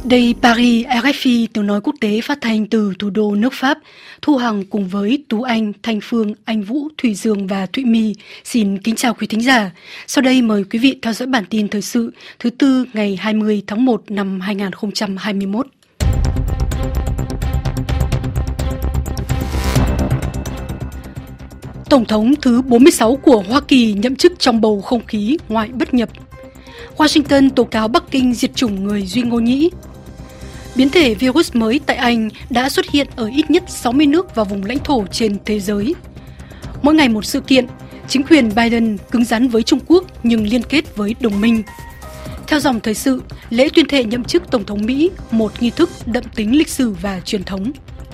Đây Paris, RFI, tiếng nói quốc tế phát thanh từ thủ đô nước Pháp. Thu Hằng cùng với Tú Anh, Thanh Phương, Anh Vũ, Thủy Dương và Thụy My xin kính chào quý thính giả. Sau đây mời quý vị theo dõi bản tin thời sự thứ Tư ngày 20 tháng 1 năm 2021. Tổng thống thứ 46 của Hoa Kỳ nhậm chức trong bầu không khí ngoại bất nhập. Washington tố cáo Bắc Kinh diệt chủng người Duy Ngô Nhĩ. Biến thể virus mới tại Anh đã xuất hiện ở ít nhất 60 nước và vùng lãnh thổ trên thế giới. Mỗi ngày một sự kiện, chính quyền Biden cứng rắn với Trung Quốc nhưng liên kết với đồng minh. Theo dòng thời sự, lễ tuyên thệ nhậm chức Tổng thống Mỹ, một nghi thức đậm tính lịch sử và truyền thống.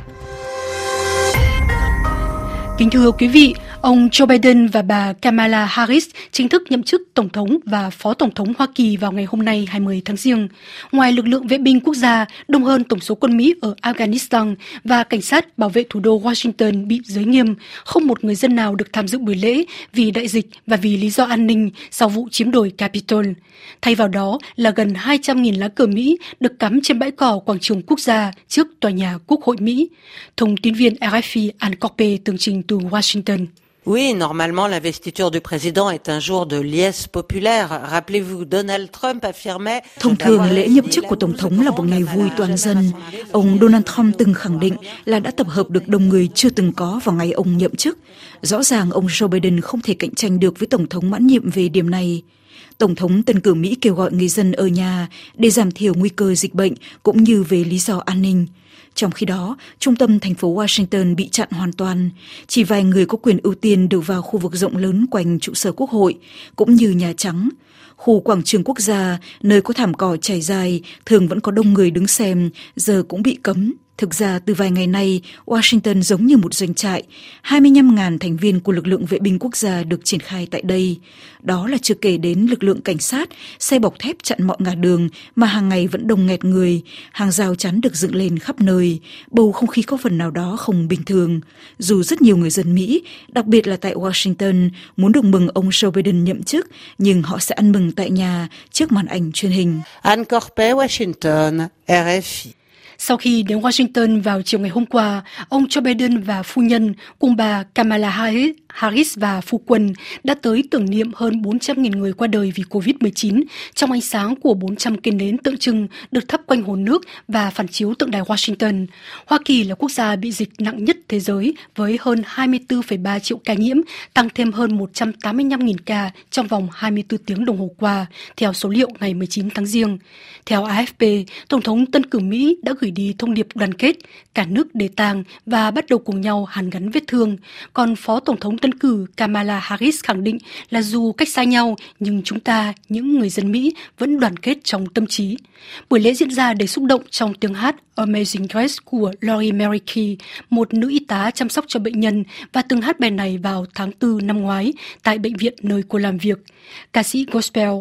Kính thưa quý vị, ông Joe Biden và bà Kamala Harris chính thức nhậm chức Tổng thống và Phó Tổng thống Hoa Kỳ vào ngày hôm nay 20 tháng Giêng. Ngoài lực lượng vệ binh quốc gia đông hơn tổng số quân Mỹ ở Afghanistan và cảnh sát bảo vệ thủ đô Washington bị giới nghiêm, không một người dân nào được tham dự buổi lễ vì đại dịch và vì lý do an ninh sau vụ chiếm đồi Capitol. Thay vào đó là gần 200.000 lá cờ Mỹ được cắm trên bãi cỏ quảng trường quốc gia trước tòa nhà Quốc hội Mỹ. Thông tin viên RFI Anne Corpé tường trình từ Washington. Oui, normalement, l'investiture du président est un jour de liesse populaire. Rappelez-vous, Donald Trump affirmait... Thông thường, lễ nhậm chức của Tổng thống là một ngày vui toàn dân. Ông Donald Trump từng khẳng định là đã tập hợp được đông người chưa từng có vào ngày ông nhậm chức. Rõ ràng, ông Joe Biden không thể cạnh tranh được với Tổng thống mãn nhiệm về điểm này. Tổng thống tân cử Mỹ kêu gọi người dân ở nhà để giảm thiểu nguy cơ dịch bệnh cũng như về lý do an ninh. Trong khi đó, trung tâm thành phố Washington bị chặn hoàn toàn. Chỉ vài người có quyền ưu tiên được vào khu vực rộng lớn quanh trụ sở Quốc hội, cũng như Nhà Trắng. Khu quảng trường quốc gia, nơi có thảm cỏ trải dài, thường vẫn có đông người đứng xem, giờ cũng bị cấm. Thực ra, từ vài ngày nay, Washington giống như một doanh trại. 25.000 thành viên của lực lượng vệ binh quốc gia được triển khai tại đây. Đó là chưa kể đến lực lượng cảnh sát, xe bọc thép chặn mọi ngả đường mà hàng ngày vẫn đông nghẹt người. Hàng rào chắn được dựng lên khắp nơi. Bầu không khí có phần nào đó không bình thường. Dù rất nhiều người dân Mỹ, đặc biệt là tại Washington, muốn được mừng ông Joe Biden nhậm chức, nhưng họ sẽ ăn mừng tại nhà trước màn ảnh truyền hình. Anne Corpé, Washington, RFI. Sau khi đến Washington vào chiều ngày hôm qua, ông Joe Biden và phu nhân cùng bà Kamala Harris và phu quân đã tới tưởng niệm hơn 400.000 người qua đời vì Covid-19 trong ánh sáng của 400 cây nến tượng trưng được thắp quanh hồ nước và phản chiếu tượng đài Washington. Hoa Kỳ là quốc gia bị dịch nặng nhất thế giới với hơn 24,3 triệu ca nhiễm, tăng thêm hơn 185.000 ca trong vòng 24 tiếng đồng hồ qua, theo số liệu ngày 19 tháng Giêng. Theo AFP, Tổng thống tân cử Mỹ đã gửi đi thông điệp đoàn kết, cả nước để tang và bắt đầu cùng nhau hàn gắn vết thương. Còn Phó Tổng thống tân cử Kamala Harris khẳng định là dù cách xa nhau, nhưng chúng ta, những người dân Mỹ, vẫn đoàn kết trong tâm trí. Buổi lễ diễn ra đầy xúc động trong tiếng hát Amazing Grace của Lori Mary Key, một nữ y tá chăm sóc cho bệnh nhân và từng hát bài này vào tháng 4 năm ngoái tại bệnh viện nơi cô làm việc. Ca sĩ gospel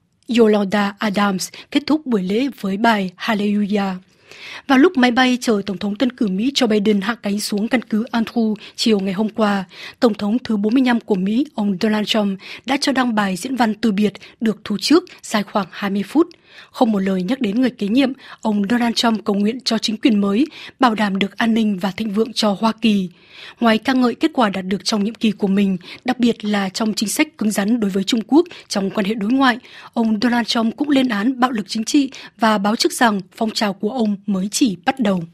Yolanda Adams kết thúc buổi lễ với bài Hallelujah. Vào lúc máy bay chở Tổng thống tân cử Mỹ Joe Biden hạ cánh xuống căn cứ Andrews chiều ngày hôm qua, Tổng thống thứ 45 của Mỹ, ông Donald Trump, đã cho đăng bài diễn văn từ biệt được thu trước dài khoảng 20 phút. Không một lời nhắc đến người kế nhiệm, ông Donald Trump cầu nguyện cho chính quyền mới, bảo đảm được an ninh và thịnh vượng cho Hoa Kỳ. Ngoài ca ngợi kết quả đạt được trong nhiệm kỳ của mình, đặc biệt là trong chính sách cứng rắn đối với Trung Quốc trong quan hệ đối ngoại, ông Donald Trump cũng lên án bạo lực chính trị và báo trước rằng phong trào của ông mới chỉ bắt đầu.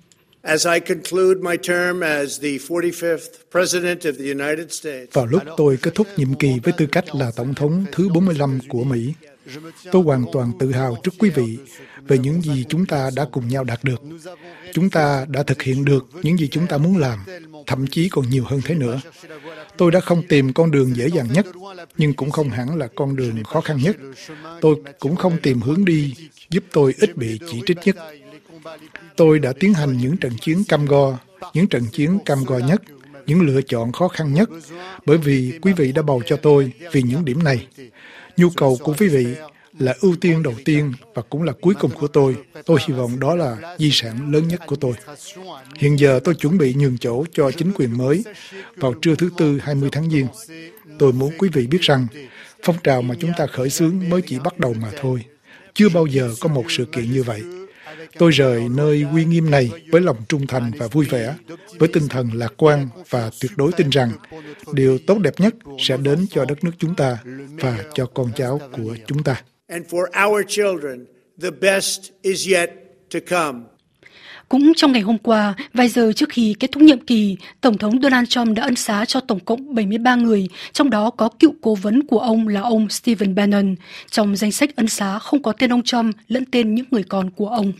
Vào lúc tôi kết thúc nhiệm kỳ với tư cách là Tổng thống thứ 45 của Mỹ, tôi hoàn toàn tự hào trước quý vị về những gì chúng ta đã cùng nhau đạt được. Chúng ta đã thực hiện được những gì chúng ta muốn làm, thậm chí còn nhiều hơn thế nữa. Tôi đã không tìm con đường dễ dàng nhất, nhưng cũng không hẳn là con đường khó khăn nhất. Tôi cũng không tìm hướng đi giúp tôi ít bị chỉ trích nhất. Tôi đã tiến hành những trận chiến cam go, những trận chiến cam go nhất, những lựa chọn khó khăn nhất, bởi vì quý vị đã bầu cho tôi vì những điểm này. Nhu cầu của quý vị là ưu tiên đầu tiên và cũng là cuối cùng của tôi. Tôi hy vọng đó là di sản lớn nhất của tôi. Hiện giờ tôi chuẩn bị nhường chỗ cho chính quyền mới vào trưa thứ Tư 20 tháng Giêng. Tôi muốn quý vị biết rằng phong trào mà chúng ta khởi xướng mới chỉ bắt đầu mà thôi. Chưa bao giờ có một sự kiện như vậy. Tôi rời nơi uy nghiêm này với lòng trung thành và vui vẻ, với tinh thần lạc quan và tuyệt đối tin rằng điều tốt đẹp nhất sẽ đến cho đất nước chúng ta và cho con cháu của chúng ta. Cũng trong ngày hôm qua, vài giờ trước khi kết thúc nhiệm kỳ, Tổng thống Donald Trump đã ân xá cho tổng cộng 73 người, trong đó có cựu cố vấn của ông là ông Stephen Bannon. Trong danh sách ân xá không có tên ông Trump lẫn tên những người con của ông.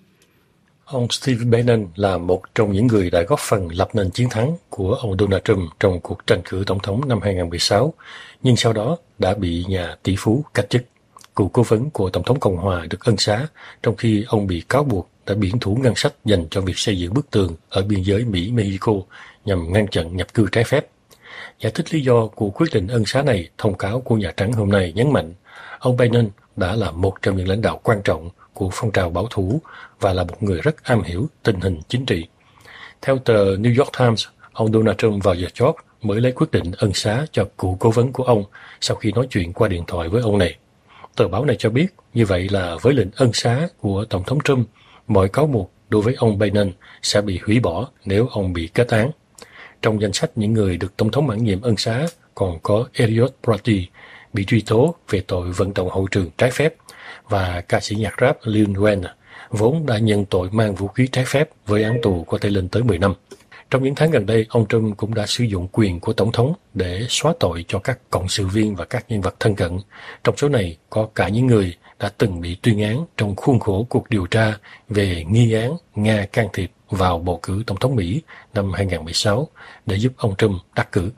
Ông Stephen Bannon là một trong những người đã góp phần lập nên chiến thắng của ông Donald Trump trong cuộc tranh cử tổng thống năm 2016, nhưng sau đó đã bị nhà tỷ phú cách chức. Cựu cố vấn của Tổng thống Cộng hòa được ân xá, trong khi ông bị cáo buộc đã biển thủ ngân sách dành cho việc xây dựng bức tường ở biên giới Mỹ-Mexico nhằm ngăn chặn nhập cư trái phép. Giải thích lý do của quyết định ân xá này, thông cáo của Nhà Trắng hôm nay nhấn mạnh, ông Biden đã là một trong những lãnh đạo quan trọng của phong trào bảo thủ và là một người rất am hiểu tình hình chính trị. Theo tờ New York Times, ông Donald Trump vào giờ chót mới lấy quyết định ân xá cho cựu cố vấn của ông sau khi nói chuyện qua điện thoại với ông này. Tờ báo này cho biết, như vậy là với lệnh ân xá của Tổng thống Trump, mọi cáo buộc đối với ông Biden sẽ bị hủy bỏ nếu ông bị kết án. Trong danh sách những người được Tổng thống mãn nhiệm ân xá còn có Elliot Brody, bị truy tố về tội vận động hậu trường trái phép, và ca sĩ nhạc rap Lil Wayne, vốn đã nhận tội mang vũ khí trái phép với án tù có thể lên tới 10 năm. Trong những tháng gần đây, ông Trump cũng đã sử dụng quyền của Tổng thống để xóa tội cho các cộng sự viên và các nhân vật thân cận. Trong số này có cả những người đã từng bị tuyên án trong khuôn khổ cuộc điều tra về nghi án Nga can thiệp vào bầu cử Tổng thống Mỹ năm 2016 để giúp ông Trump đắc cử.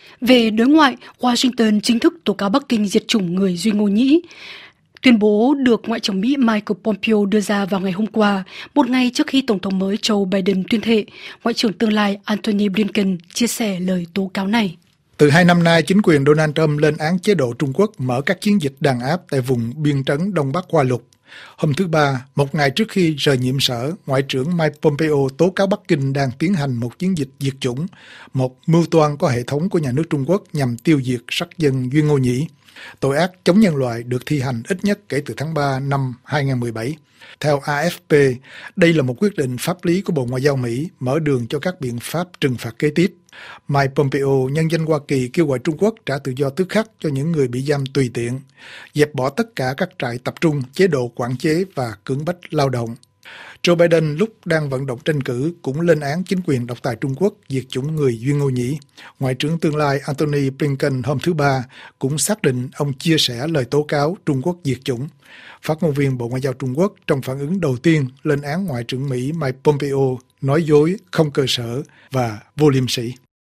Về đối ngoại, Washington chính thức tố cáo Bắc Kinh diệt chủng người Duy Ngô Nhĩ. Tuyên bố được Ngoại trưởng Mỹ Michael Pompeo đưa ra vào ngày hôm qua, một ngày trước khi Tổng thống mới Joe Biden tuyên thệ. Ngoại trưởng tương lai Antony Blinken chia sẻ lời tố cáo này. Từ 2 năm nay, chính quyền Donald Trump lên án chế độ Trung Quốc mở các chiến dịch đàn áp tại vùng biên trấn Đông Bắc Hoa Lục. Hôm thứ Ba, một ngày trước khi rời nhiệm sở, Ngoại trưởng Mike Pompeo tố cáo Bắc Kinh đang tiến hành một chiến dịch diệt chủng, một mưu toan có hệ thống của nhà nước Trung Quốc nhằm tiêu diệt sắc dân Duy Ngô Nhĩ. Tội ác chống nhân loại được thi hành ít nhất kể từ tháng 3 năm 2017. Theo AFP, đây là một quyết định pháp lý của Bộ Ngoại giao Mỹ mở đường cho các biện pháp trừng phạt kế tiếp. Mike Pompeo, nhân dân Hoa Kỳ kêu gọi Trung Quốc trả tự do tức khắc cho những người bị giam tùy tiện, dẹp bỏ tất cả các trại tập trung, chế độ quản chế và cưỡng bách lao động. Joe Biden lúc đang vận động tranh cử cũng lên án chính quyền độc tài Trung Quốc diệt chủng người Duy Ngô Nhĩ. Ngoại trưởng tương lai Antony Blinken hôm thứ Ba cũng xác định ông chia sẻ lời tố cáo Trung Quốc diệt chủng. Phát ngôn viên Bộ Ngoại giao Trung Quốc trong phản ứng đầu tiên lên án Ngoại trưởng Mỹ Mike Pompeo nói dối, không cơ sở và vô liêm sỉ.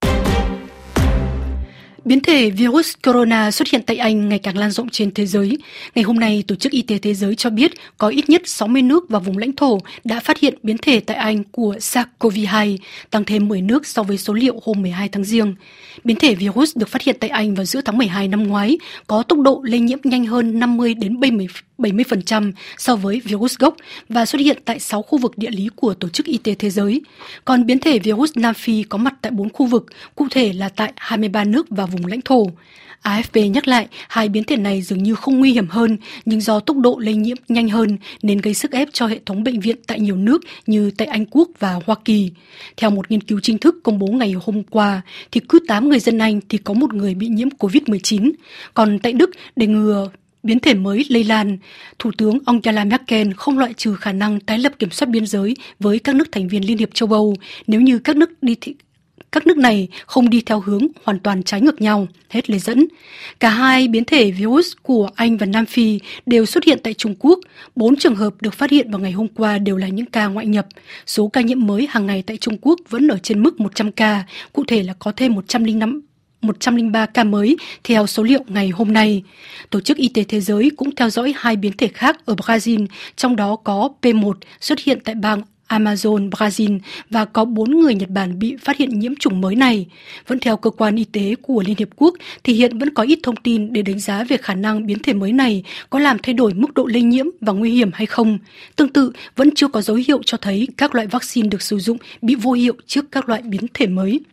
Biến thể virus corona xuất hiện tại Anh ngày càng lan rộng trên thế giới. Ngày hôm nay, Tổ chức Y tế Thế giới cho biết có ít nhất 60 nước và vùng lãnh thổ đã phát hiện biến thể tại Anh của SARS-CoV-2, tăng thêm 10 nước so với số liệu hôm 12 tháng Giêng. Biến thể virus được phát hiện tại Anh vào giữa tháng 12 năm ngoái, có tốc độ lây nhiễm nhanh hơn 50-70% so với virus gốc và xuất hiện tại 6 khu vực địa lý của Tổ chức Y tế Thế giới. Còn biến thể virus Nam Phi có mặt tại 4 khu vực, cụ thể là tại 23 nước và vùng lãnh thổ. AFP nhắc lại, hai biến thể này dường như không nguy hiểm hơn, nhưng do tốc độ lây nhiễm nhanh hơn nên gây sức ép cho hệ thống bệnh viện tại nhiều nước như tại Anh Quốc và Hoa Kỳ. Theo một nghiên cứu chính thức công bố ngày hôm qua, thì cứ 8 người dân Anh thì có một người bị nhiễm COVID-19. Còn tại Đức, để ngừa biến thể mới lây lan, Thủ tướng Angela Merkel không loại trừ khả năng tái lập kiểm soát biên giới với các nước thành viên Liên hiệp châu Âu nếu như các nước này không đi theo hướng hoàn toàn trái ngược nhau, hết lời dẫn. Cả hai biến thể virus của Anh và Nam Phi đều xuất hiện tại Trung Quốc. 4 trường hợp được phát hiện vào ngày hôm qua đều là những ca ngoại nhập. Số ca nhiễm mới hàng ngày tại Trung Quốc vẫn ở trên mức 100 ca, cụ thể là có thêm 103 ca mới theo số liệu ngày hôm nay. Tổ chức Y tế Thế giới cũng theo dõi hai biến thể khác ở Brazil, trong đó có P1 xuất hiện tại bang Amazon, Brazil và có 4 người Nhật Bản bị phát hiện nhiễm chủng mới này. Vẫn theo cơ quan y tế của Liên Hiệp Quốc thì hiện vẫn có ít thông tin để đánh giá về khả năng biến thể mới này có làm thay đổi mức độ lây nhiễm và nguy hiểm hay không. Tương tự, vẫn chưa có dấu hiệu cho thấy các loại vaccine được sử dụng bị vô hiệu trước các loại biến thể mới.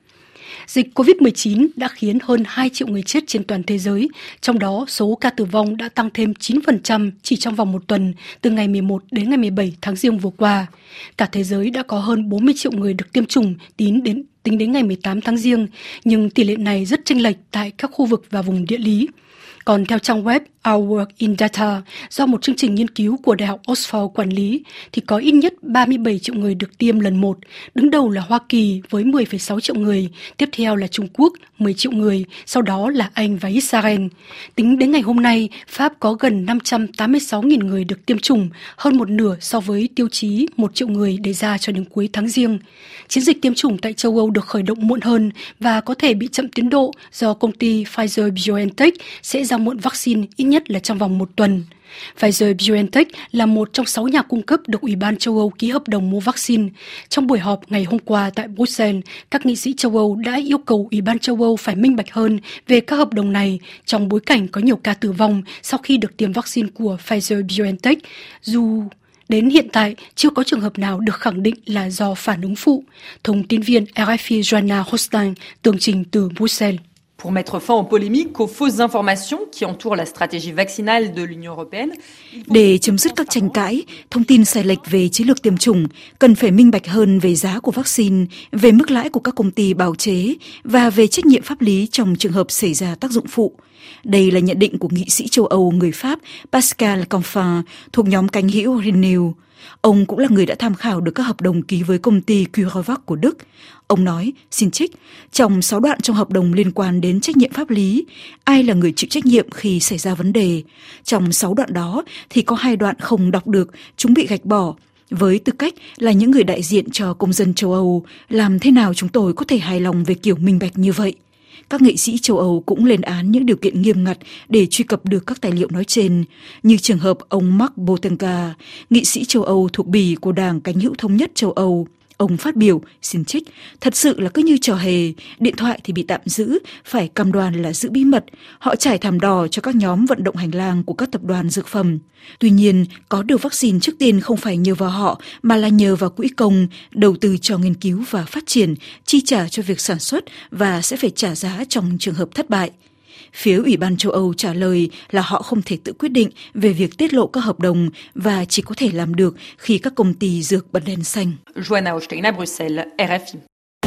Dịch COVID-19 đã khiến hơn 2 triệu người chết trên toàn thế giới, trong đó số ca tử vong đã tăng thêm 9% chỉ trong vòng một tuần, từ ngày 11 đến ngày 17 tháng Giêng vừa qua. Cả thế giới đã có hơn 40 triệu người được tiêm chủng tính đến ngày 18 tháng Giêng, nhưng tỷ lệ này rất chênh lệch tại các khu vực và vùng địa lý. Còn theo trang web Our Work in Data, do một chương trình nghiên cứu của Đại học Oxford quản lý, thì có ít nhất 37 triệu người được tiêm lần 1. Đứng đầu là Hoa Kỳ với 10,6 triệu người, tiếp theo là Trung Quốc 10 triệu người, sau đó là Anh và Israel. Tính đến ngày hôm nay, Pháp có gần 586.000 người được tiêm chủng, hơn một nửa so với tiêu chí 1 triệu người đề ra cho đến cuối tháng Giêng. Chiến dịch tiêm chủng tại châu Âu được khởi động muộn hơn và có thể bị chậm tiến độ do công ty Pfizer-BioNTech sẽ ra muộn vaccine ít nhất là trong vòng một tuần. Pfizer-BioNTech là một trong 6 nhà cung cấp được Ủy ban châu Âu ký hợp đồng mua vaccine. Trong buổi họp ngày hôm qua tại Bruxelles, các nghị sĩ châu Âu đã yêu cầu Ủy ban châu Âu phải minh bạch hơn về các hợp đồng này trong bối cảnh có nhiều ca tử vong sau khi được tiêm vaccine của Pfizer-BioNTech, dù đến hiện tại chưa có trường hợp nào được khẳng định là do phản ứng phụ. Thông tin viên RFI Joanna Hostin tường trình từ Bruxelles. Pour mettre fin aux polémiques, aux fausses informations qui entourent la stratégie vaccinale de l'Union européenne. Để chấm dứt các tranh cãi, thông tin sai lệch về chiến lược tiêm chủng, cần phải minh bạch hơn về giá của vaccine, về mức lãi của các công ty bào chế và về trách nhiệm pháp lý trong trường hợp xảy ra tác dụng phụ. Đây là nhận định của nghị sĩ châu Âu người Pháp Pascal Canfin thuộc nhóm cánh hữu Renew. Ông cũng là người đã tham khảo được các hợp đồng ký với công ty CureVac của Đức. Ông nói, xin trích, trong 6 đoạn trong hợp đồng liên quan đến trách nhiệm pháp lý, ai là người chịu trách nhiệm khi xảy ra vấn đề. Trong 6 đoạn đó thì có 2 đoạn không đọc được, chúng bị gạch bỏ. Với tư cách là những người đại diện cho công dân châu Âu, làm thế nào chúng tôi có thể hài lòng về kiểu minh bạch như vậy? Các nghị sĩ châu Âu cũng lên án những điều kiện nghiêm ngặt để truy cập được các tài liệu nói trên, như trường hợp ông Mark Botenga, nghị sĩ châu Âu thuộc Bỉ của Đảng Cánh hữu Thống nhất châu Âu. Ông phát biểu, xin trích, thật sự là cứ như trò hề, điện thoại thì bị tạm giữ, phải cam đoan là giữ bí mật. Họ trải thảm đỏ cho các nhóm vận động hành lang của các tập đoàn dược phẩm. Tuy nhiên, có được vaccine trước tiên không phải nhờ vào họ, mà là nhờ vào quỹ công, đầu tư cho nghiên cứu và phát triển, chi trả cho việc sản xuất và sẽ phải trả giá trong trường hợp thất bại. Phía Ủy ban châu Âu trả lời là họ không thể tự quyết định về việc tiết lộ các hợp đồng và chỉ có thể làm được khi các công ty dược bật đèn xanh. Joanna Hostin, Bruxelles, RFI.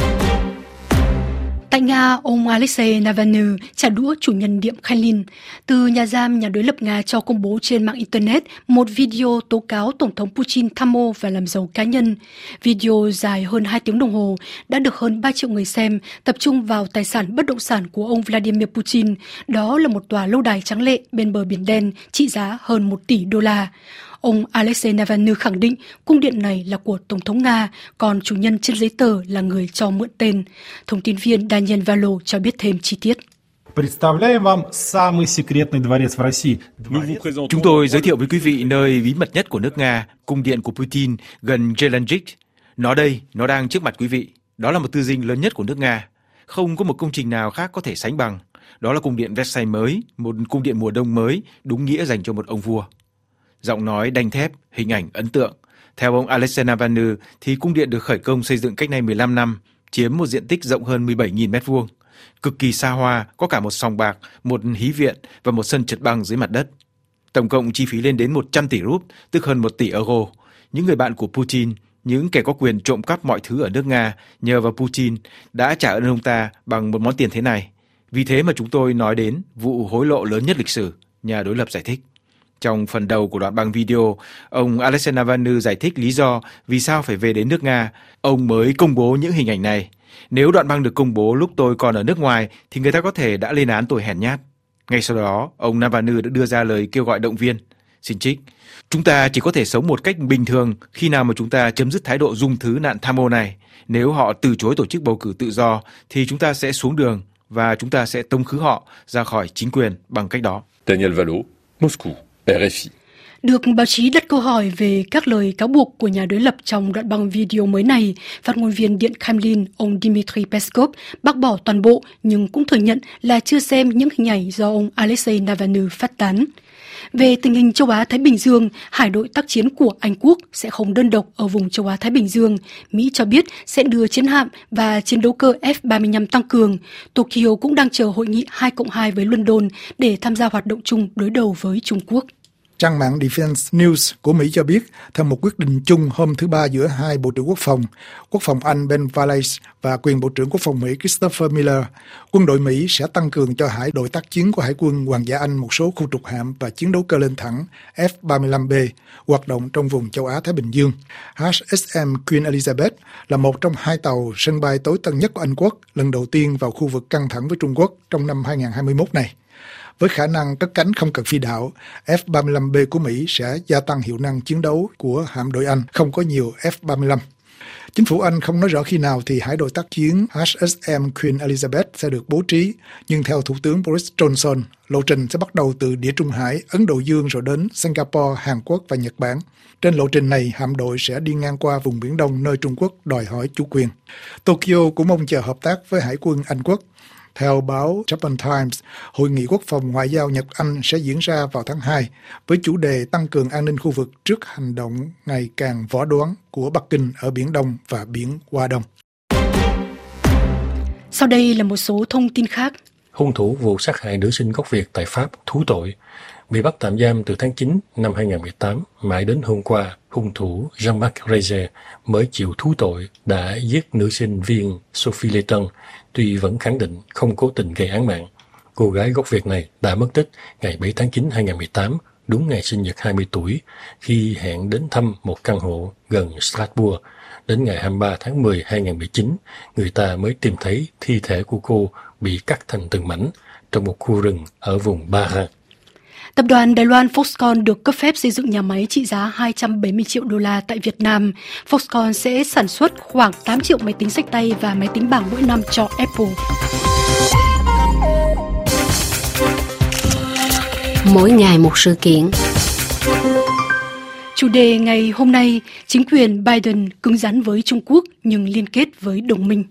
Tại Nga, ông Alexei Navalny trả đũa chủ nhân Điện Kremlin. Từ nhà giam, nhà đối lập Nga cho công bố trên mạng Internet một video tố cáo Tổng thống Putin tham mô và làm giàu cá nhân. Video dài hơn 2 tiếng đồng hồ đã được hơn 3 triệu người xem, tập trung vào tài sản bất động sản của ông Vladimir Putin. Đó là một tòa lâu đài trắng lệ bên bờ Biển Đen trị giá hơn 1 tỷ đô la. Ông Alexei Navalny khẳng định cung điện này là của Tổng thống Nga, còn chủ nhân trên giấy tờ là người cho mượn tên. Thông tin viên Daniel Valo cho biết thêm chi tiết. Chúng tôi giới thiệu với quý vị nơi bí mật nhất của nước Nga, cung điện của Putin gần Zelenjik. Nó đang trước mặt quý vị. Đó là một tư dinh lớn nhất của nước Nga. Không có một công trình nào khác có thể sánh bằng. Đó là cung điện Versailles mới, một cung điện mùa đông mới, đúng nghĩa dành cho một ông vua. Giọng nói đanh thép, hình ảnh ấn tượng. Theo ông Alexei Navalny thì cung điện được khởi công xây dựng cách nay 15 năm, chiếm một diện tích rộng hơn 17.000 m2. Cực kỳ xa hoa, có cả một sòng bạc, một hí viện và một sân trượt băng dưới mặt đất. Tổng cộng chi phí lên đến 100 tỷ rúp, tức hơn 1 tỷ euro. Những người bạn của Putin, những kẻ có quyền trộm cắp mọi thứ ở nước Nga, nhờ vào Putin, đã trả ơn ông ta bằng một món tiền thế này. Vì thế mà chúng tôi nói đến vụ hối lộ lớn nhất lịch sử, nhà đối lập giải thích. Trong phần đầu của đoạn băng video, ông Alexei Navalny giải thích lý do vì sao phải về đến nước Nga. Ông mới công bố những hình ảnh này. Nếu đoạn băng được công bố lúc tôi còn ở nước ngoài thì người ta có thể đã lên án tôi hèn nhát. Ngay sau đó, ông Navalny đã đưa ra lời kêu gọi động viên. Xin trích, chúng ta chỉ có thể sống một cách bình thường khi nào mà chúng ta chấm dứt thái độ dung thứ nạn tham ô này. Nếu họ từ chối tổ chức bầu cử tự do thì chúng ta sẽ xuống đường và chúng ta sẽ tống khứ họ ra khỏi chính quyền bằng cách đó. Daniel Valo, Moscou, RFI. Được báo chí đặt câu hỏi về các lời cáo buộc của nhà đối lập trong đoạn băng video mới này, phát ngôn viên Điện Kremlin ông Dmitry Peskov bác bỏ toàn bộ nhưng cũng thừa nhận là chưa xem những hình ảnh do ông Alexei Navalny phát tán. Về tình hình châu Á-Thái Bình Dương, hải đội tác chiến của Anh Quốc sẽ không đơn độc ở vùng châu Á-Thái Bình Dương. Mỹ cho biết sẽ đưa chiến hạm và chiến đấu cơ F-35 tăng cường. Tokyo cũng đang chờ hội nghị 2+2 với London để tham gia hoạt động chung đối đầu với Trung Quốc. Trang mạng Defense News của Mỹ cho biết, theo một quyết định chung hôm thứ Ba giữa hai Bộ trưởng Quốc phòng Anh Ben Wallace và quyền Bộ trưởng Quốc phòng Mỹ Christopher Miller, quân đội Mỹ sẽ tăng cường cho hải đội tác chiến của Hải quân Hoàng gia Anh một số khu trục hạm và chiến đấu cơ lên thẳng F-35B hoạt động trong vùng châu Á-Thái Bình Dương. HSM Queen Elizabeth là một trong hai tàu sân bay tối tân nhất của Anh Quốc, lần đầu tiên vào khu vực căng thẳng với Trung Quốc trong năm 2021 này. Với khả năng cất cánh không cần phi đạo, F-35B của Mỹ sẽ gia tăng hiệu năng chiến đấu của hạm đội Anh, không có nhiều F-35. Chính phủ Anh không nói rõ khi nào thì hải đội tác chiến HSM Queen Elizabeth sẽ được bố trí, nhưng theo Thủ tướng Boris Johnson, lộ trình sẽ bắt đầu từ Địa Trung Hải, Ấn Độ Dương rồi đến Singapore, Hàn Quốc và Nhật Bản. Trên lộ trình này, hạm đội sẽ đi ngang qua vùng Biển Đông nơi Trung Quốc đòi hỏi chủ quyền. Tokyo cũng mong chờ hợp tác với Hải quân Anh Quốc. Theo báo Japan Times, Hội nghị Quốc phòng Ngoại giao Nhật-Anh sẽ diễn ra vào tháng 2 với chủ đề tăng cường an ninh khu vực trước hành động ngày càng võ đoán của Bắc Kinh ở Biển Đông và Biển Hoa Đông. Sau đây là một số thông tin khác. Hung thủ vụ sát hại nữ sinh gốc Việt tại Pháp thú tội, bị bắt tạm giam từ tháng 9 năm 2018, mãi đến hôm qua, hung thủ Jean-Marc Reyze mới chịu thú tội đã giết nữ sinh viên Sophie Letton, tuy vẫn khẳng định không cố tình gây án mạng. Cô gái gốc Việt này đã mất tích ngày 7 tháng 9 2018, đúng ngày sinh nhật 20 tuổi, khi hẹn đến thăm một căn hộ gần Strasbourg. Đến ngày 23 tháng 10 2019, người ta mới tìm thấy thi thể của cô bị cắt thành từng mảnh trong một khu rừng ở vùng Ba-Rhin. Tập đoàn Đài Loan Foxconn được cấp phép xây dựng nhà máy trị giá 270 triệu đô la tại Việt Nam. Foxconn sẽ sản xuất khoảng 8 triệu máy tính xách tay và máy tính bảng mỗi năm cho Apple. Mỗi ngày một sự kiện. Chủ đề ngày hôm nay, chính quyền Biden cứng rắn với Trung Quốc nhưng liên kết với đồng minh.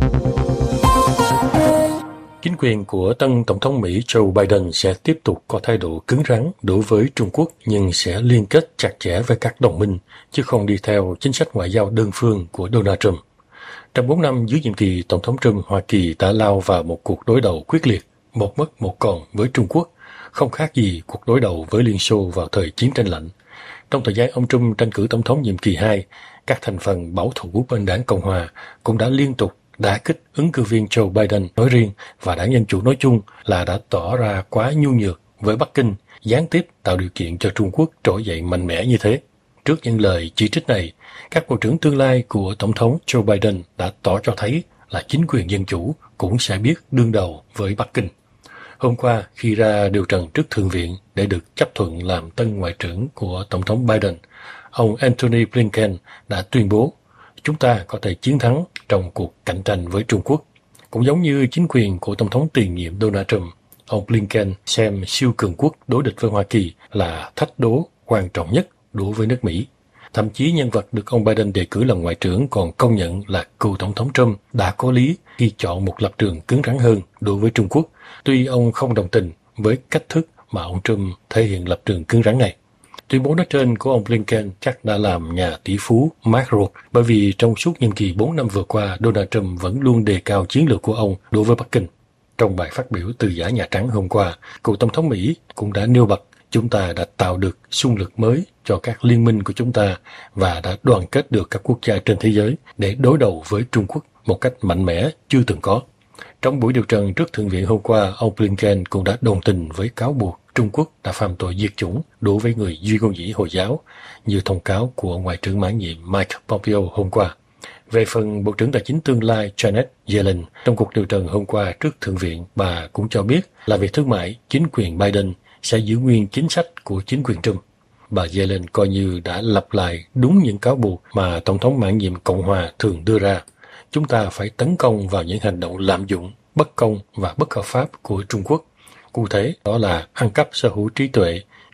Chính quyền của tân Tổng thống Mỹ Joe Biden sẽ tiếp tục có thái độ cứng rắn đối với Trung Quốc nhưng sẽ liên kết chặt chẽ với các đồng minh, chứ không đi theo chính sách ngoại giao đơn phương của Donald Trump. Trong 4 năm dưới nhiệm kỳ Tổng thống Trump, Hoa Kỳ đã lao vào một cuộc đối đầu quyết liệt, một mất một còn với Trung Quốc, không khác gì cuộc đối đầu với Liên Xô vào thời chiến tranh lạnh. Trong thời gian ông Trump tranh cử Tổng thống nhiệm kỳ 2, các thành phần bảo thủ bên đảng Cộng Hòa cũng đã liên tục đả kích ứng cử viên Joe Biden nói riêng và đảng Dân Chủ nói chung là đã tỏ ra quá nhu nhược với Bắc Kinh, gián tiếp tạo điều kiện cho Trung Quốc trỗi dậy mạnh mẽ như thế. Trước những lời chỉ trích này, các bộ trưởng tương lai của Tổng thống Joe Biden đã tỏ cho thấy là chính quyền Dân Chủ cũng sẽ biết đương đầu với Bắc Kinh. Hôm qua, khi ra điều trần trước Thượng viện để được chấp thuận làm tân Ngoại trưởng của Tổng thống Biden, ông Antony Blinken đã tuyên bố chúng ta có thể chiến thắng trong cuộc cạnh tranh với Trung Quốc. Cũng giống như chính quyền của Tổng thống tiền nhiệm Donald Trump, ông Blinken xem siêu cường quốc đối địch với Hoa Kỳ là thách đố quan trọng nhất đối với nước Mỹ. Thậm chí nhân vật được ông Biden đề cử làm ngoại trưởng còn công nhận là cựu Tổng thống Trump đã có lý khi chọn một lập trường cứng rắn hơn đối với Trung Quốc, tuy ông không đồng tình với cách thức mà ông Trump thể hiện lập trường cứng rắn này. Tuyên bố nói trên của ông Blinken chắc đã làm nhà tỷ phú mát ruột, bởi vì trong suốt nhiệm kỳ 4 năm vừa qua, Donald Trump vẫn luôn đề cao chiến lược của ông đối với Bắc Kinh. Trong bài phát biểu từ giã Nhà Trắng hôm qua, cựu Tổng thống Mỹ cũng đã nêu bật chúng ta đã tạo được xung lực mới cho các liên minh của chúng ta và đã đoàn kết được các quốc gia trên thế giới để đối đầu với Trung Quốc một cách mạnh mẽ chưa từng có. Trong buổi điều trần trước Thượng viện hôm qua, ông Blinken cũng đã đồng tình với cáo buộc Trung Quốc đã phạm tội diệt chủng đối với người Duy Ngôn Nhĩ Hồi giáo, như thông cáo của Ngoại trưởng mãn nhiệm Mike Pompeo hôm qua. Về phần Bộ trưởng Tài chính tương lai Janet Yellen, trong cuộc điều trần hôm qua trước Thượng viện, bà cũng cho biết là về thương mại, chính quyền Biden sẽ giữ nguyên chính sách của chính quyền Trump. Bà Yellen coi như đã lặp lại đúng những cáo buộc mà Tổng thống mãn nhiệm Cộng hòa thường đưa ra. Chúng ta phải tấn công vào những hành động lạm dụng, bất công và bất hợp pháp của Trung Quốc. Cụ thể, đó là ăn cắp sở hữu trí tuệ,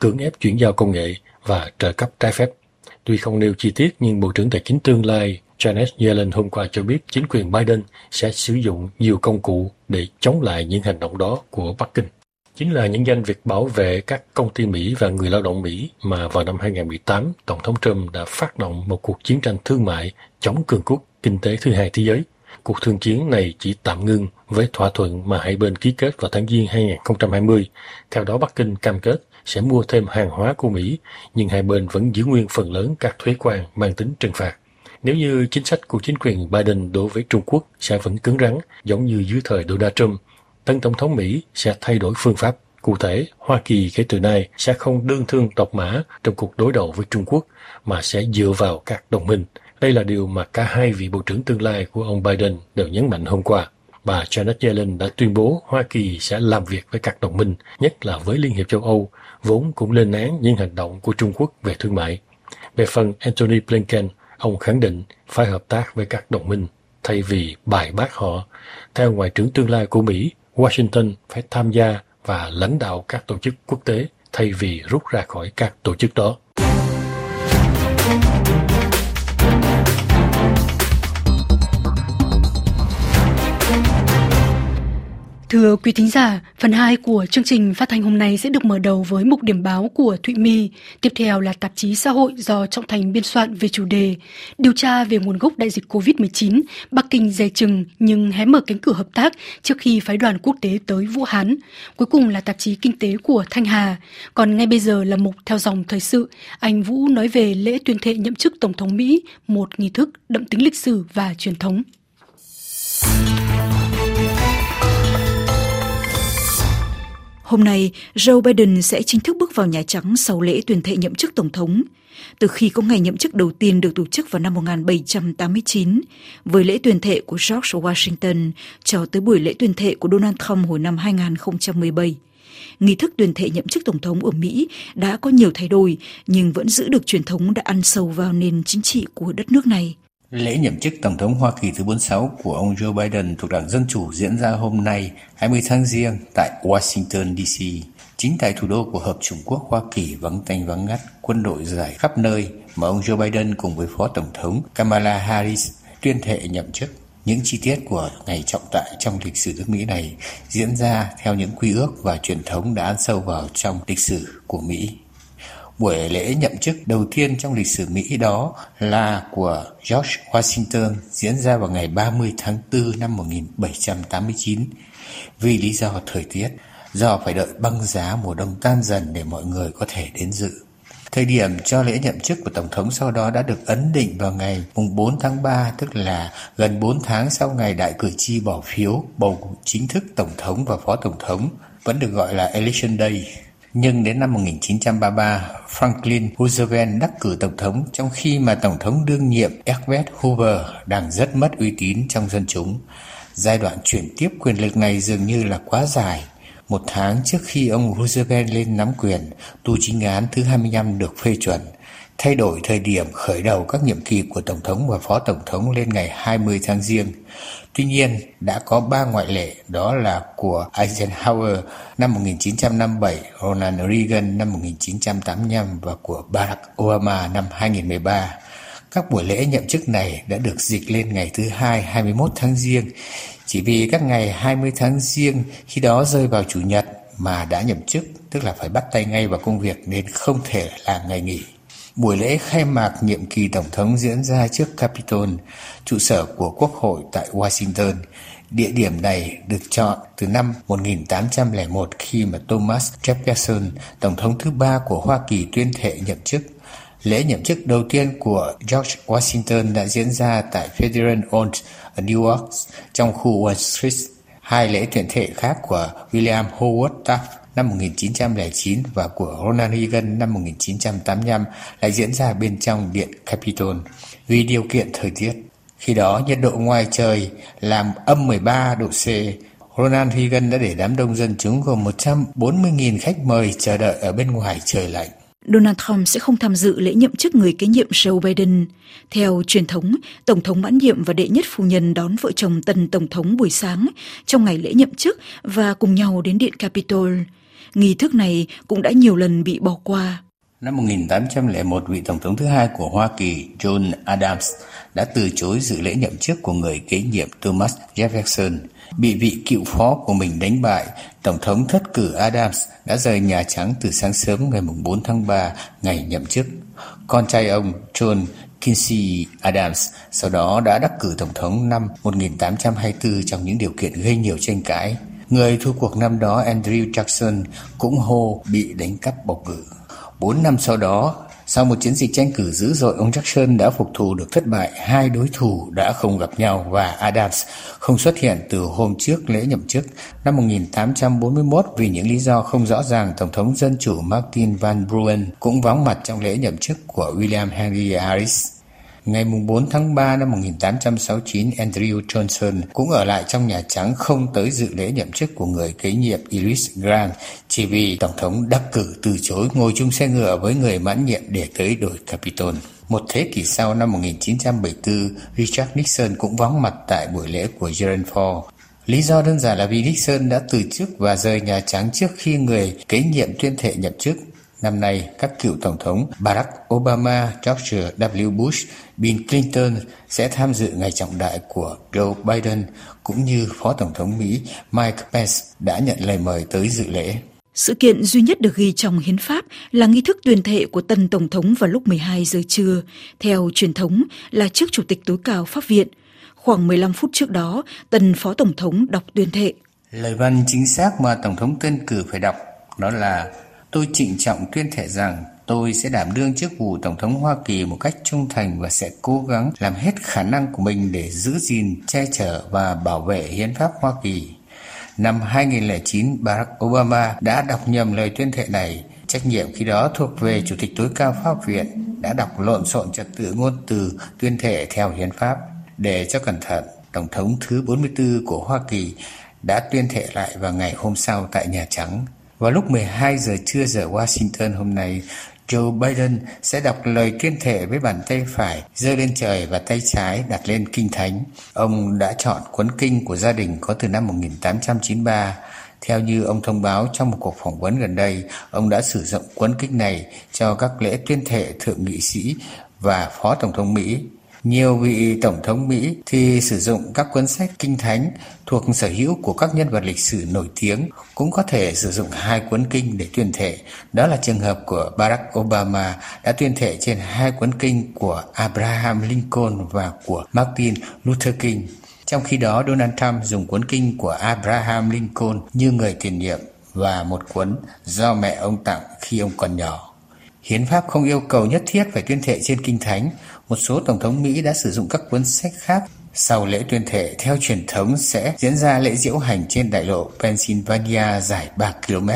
cưỡng ép chuyển giao công nghệ và trợ cấp trái phép. Tuy không nêu chi tiết, nhưng Bộ trưởng Tài chính tương lai Janet Yellen hôm qua cho biết chính quyền Biden sẽ sử dụng nhiều công cụ để chống lại những hành động đó của Bắc Kinh. Chính là những danh việc bảo vệ các công ty Mỹ và người lao động Mỹ mà vào năm 2018, Tổng thống Trump đã phát động một cuộc chiến tranh thương mại chống cường quốc kinh tế thứ hai thế giới. Cuộc thương chiến này chỉ tạm ngưng với thỏa thuận mà hai bên ký kết vào tháng Giêng 2020. Theo đó, Bắc Kinh cam kết sẽ mua thêm hàng hóa của Mỹ, nhưng hai bên vẫn giữ nguyên phần lớn các thuế quan mang tính trừng phạt. Nếu như chính sách của chính quyền Biden đối với Trung Quốc sẽ vẫn cứng rắn, giống như dưới thời Donald Trump, tân Tổng thống Mỹ sẽ thay đổi phương pháp. Cụ thể, Hoa Kỳ kể từ nay sẽ không đơn thương độc mã trong cuộc đối đầu với Trung Quốc, mà sẽ dựa vào các đồng minh. Đây là điều mà cả hai vị bộ trưởng tương lai của ông Biden đều nhấn mạnh hôm qua. Bà Janet Yellen đã tuyên bố Hoa Kỳ sẽ làm việc với các đồng minh, nhất là với Liên hiệp châu Âu, vốn cũng lên án những hành động của Trung Quốc về thương mại. Về phần Antony Blinken, ông khẳng định phải hợp tác với các đồng minh, thay vì bài bác họ. Theo Ngoại trưởng tương lai của Mỹ, Washington phải tham gia và lãnh đạo các tổ chức quốc tế, thay vì rút ra khỏi các tổ chức đó. Thưa quý thính giả, phần 2 của chương trình phát thanh hôm nay sẽ được mở đầu với mục điểm báo của Thụy My. Tiếp theo là tạp chí xã hội do Trọng Thành biên soạn về chủ đề điều tra về nguồn gốc đại dịch Covid-19, Bắc Kinh dè chừng nhưng hé mở cánh cửa hợp tác trước khi phái đoàn quốc tế tới Vũ Hán. Cuối cùng là tạp chí kinh tế của Thanh Hà. Còn ngay bây giờ là mục theo dòng thời sự. Anh Vũ nói về lễ tuyên thệ nhậm chức Tổng thống Mỹ, một nghi thức đậm tính lịch sử và truyền thống. Hôm nay, Joe Biden sẽ chính thức bước vào Nhà Trắng sau lễ tuyên thệ nhậm chức Tổng thống. Từ khi có ngày nhậm chức đầu tiên được tổ chức vào năm 1789, với lễ tuyên thệ của George Washington cho tới buổi lễ tuyên thệ của Donald Trump hồi năm 2017. Nghi thức tuyên thệ nhậm chức Tổng thống ở Mỹ đã có nhiều thay đổi, nhưng vẫn giữ được truyền thống đã ăn sâu vào nền chính trị của đất nước này. Lễ nhậm chức Tổng thống Hoa Kỳ thứ 46 của ông Joe Biden thuộc Đảng Dân Chủ diễn ra hôm nay 20 tháng Giêng tại Washington, D.C. Chính tại thủ đô của Hợp chủng quốc Hoa Kỳ vắng tanh vắng ngắt, quân đội rải khắp nơi mà ông Joe Biden cùng với Phó Tổng thống Kamala Harris tuyên thệ nhậm chức. Những chi tiết của ngày trọng đại trong lịch sử nước Mỹ này diễn ra theo những quy ước và truyền thống đã ăn sâu vào trong lịch sử của Mỹ. Buổi lễ nhậm chức đầu tiên trong lịch sử Mỹ đó là của George Washington diễn ra vào ngày 30 tháng 4 năm 1789. Vì lý do thời tiết, do phải đợi băng giá mùa đông tan dần để mọi người có thể đến dự. Thời điểm cho lễ nhậm chức của Tổng thống sau đó đã được ấn định vào ngày 4 tháng 3, tức là gần 4 tháng sau ngày đại cử tri bỏ phiếu bầu chính thức Tổng thống và Phó Tổng thống, vẫn được gọi là Election Day. Nhưng đến năm 1933, Franklin Roosevelt đắc cử Tổng thống trong khi mà Tổng thống đương nhiệm Edward Hoover đang rất mất uy tín trong dân chúng. Giai đoạn chuyển tiếp quyền lực này dường như là quá dài. Một tháng trước khi ông Roosevelt lên nắm quyền, tù chính án thứ 25 được phê chuẩn, thay đổi thời điểm khởi đầu các nhiệm kỳ của Tổng thống và Phó Tổng thống lên ngày 20 tháng Giêng. Tuy nhiên, đã có 3 ngoại lệ, đó là của Eisenhower năm 1957, Ronald Reagan năm 1985 và của Barack Obama năm 2013. Các buổi lễ nhậm chức này đã được dịch lên ngày thứ Hai 21 tháng Giêng, chỉ vì các ngày 20 tháng Giêng khi đó rơi vào Chủ nhật mà đã nhậm chức, tức là phải bắt tay ngay vào công việc nên không thể là ngày nghỉ. Buổi lễ khai mạc nhiệm kỳ Tổng thống diễn ra trước Capitol, trụ sở của Quốc hội tại Washington. Địa điểm này được chọn từ năm 1801 khi mà Thomas Jefferson, Tổng thống thứ 3 của Hoa Kỳ tuyên thệ nhậm chức. Lễ nhậm chức đầu tiên của George Washington đã diễn ra tại Federal Oaks ở New York trong khu Wall Street. Hai lễ tuyên thệ khác của William Howard Taft năm 1909 và của Ronald Reagan năm 1985 lại diễn ra bên trong Điện Capitol. Vì điều kiện thời tiết, khi đó nhiệt độ ngoài trời làm âm 13 độ C, Ronald Reagan đã để đám đông dân chúng gồm 140.000 khách mời chờ đợi ở bên ngoài trời lạnh. Donald Trump sẽ không tham dự lễ nhậm chức người kế nhiệm Joe Biden. Theo truyền thống, Tổng thống mãn nhiệm và đệ nhất phu nhân đón vợ chồng tân Tổng thống buổi sáng trong ngày lễ nhậm chức và cùng nhau đến Điện Capitol. Nghi thức này cũng đã nhiều lần bị bỏ qua. Năm 1801, vị Tổng thống thứ hai của Hoa Kỳ John Adams đã từ chối dự lễ nhậm chức của người kế nhiệm Thomas Jefferson. Bị vị cựu phó của mình đánh bại, Tổng thống thất cử Adams đã rời Nhà Trắng từ sáng sớm ngày 4 tháng 3, ngày nhậm chức. Con trai ông John Quincy Adams sau đó đã đắc cử Tổng thống năm 1824 trong những điều kiện gây nhiều tranh cãi. Người thua cuộc năm đó Andrew Jackson cũng hô bị đánh cắp bầu cử. 4 năm sau đó, sau một chiến dịch tranh cử dữ dội, ông Jackson đã phục thù được thất bại. Hai đối thủ đã không gặp nhau và Adams không xuất hiện từ hôm trước lễ nhậm chức. Năm 1841, vì những lý do không rõ ràng, Tổng thống Dân chủ Martin Van Buren cũng vắng mặt trong lễ nhậm chức của William Henry Harris. Ngày 4 tháng 3 năm 1869, Andrew Johnson cũng ở lại trong Nhà Trắng, không tới dự lễ nhậm chức của người kế nhiệm Ulysses Grant, chỉ vì Tổng thống đắc cử từ chối ngồi chung xe ngựa với người mãn nhiệm để tới đồi Capitol. Một thế kỷ sau, năm 1974, Richard Nixon cũng vắng mặt tại buổi lễ của Gerald Ford. Lý do đơn giản là vì Nixon đã từ chức và rời Nhà Trắng trước khi người kế nhiệm tuyên thệ nhậm chức. Năm nay, các cựu Tổng thống Barack Obama, George W. Bush, Bill Clinton sẽ tham dự ngày trọng đại của Joe Biden, cũng như Phó Tổng thống Mỹ Mike Pence đã nhận lời mời tới dự lễ. Sự kiện duy nhất được ghi trong hiến pháp là nghi thức tuyên thệ của tân Tổng thống vào lúc 12 giờ trưa, theo truyền thống là trước Chủ tịch tối cao Pháp viện. Khoảng 15 phút trước đó, tân Phó Tổng thống đọc tuyên thệ. Lời văn chính xác mà Tổng thống tân cử phải đọc đó là: Tôi trịnh trọng tuyên thệ rằng tôi sẽ đảm đương chức vụ Tổng thống Hoa Kỳ một cách trung thành và sẽ cố gắng làm hết khả năng của mình để giữ gìn, che chở và bảo vệ hiến pháp Hoa Kỳ. Năm 2009, Barack Obama đã đọc nhầm lời tuyên thệ này. Trách nhiệm khi đó thuộc về Chủ tịch tối cao Pháp viện đã đọc lộn xộn trật tự ngôn từ tuyên thệ theo hiến pháp. Để cho cẩn thận, Tổng thống thứ 44 của Hoa Kỳ đã tuyên thệ lại vào ngày hôm sau tại Nhà Trắng. Vào lúc 12 giờ trưa giờ Washington hôm nay, Joe Biden sẽ đọc lời tuyên thệ với bàn tay phải giơ lên trời và tay trái đặt lên kinh thánh. Ông đã chọn cuốn kinh của gia đình có từ năm 1893. Theo như ông thông báo trong một cuộc phỏng vấn gần đây, ông đã sử dụng cuốn kinh này cho các lễ tuyên thệ thượng nghị sĩ và phó tổng thống Mỹ. Nhiều vị tổng thống Mỹ thì sử dụng các cuốn sách kinh thánh thuộc sở hữu của các nhân vật lịch sử nổi tiếng, cũng có thể sử dụng hai cuốn kinh để tuyên thệ. Đó là trường hợp của Barack Obama đã tuyên thệ trên hai cuốn kinh của Abraham Lincoln và của Martin Luther King. Trong khi đó, Donald Trump dùng cuốn kinh của Abraham Lincoln như người tiền nhiệm và một cuốn do mẹ ông tặng khi ông còn nhỏ. Hiến pháp không yêu cầu nhất thiết phải tuyên thệ trên kinh thánh. Một số tổng thống Mỹ đã sử dụng các cuốn sách khác. Sau lễ tuyên thệ, theo truyền thống sẽ diễn ra lễ diễu hành trên đại lộ Pennsylvania dài 3 km.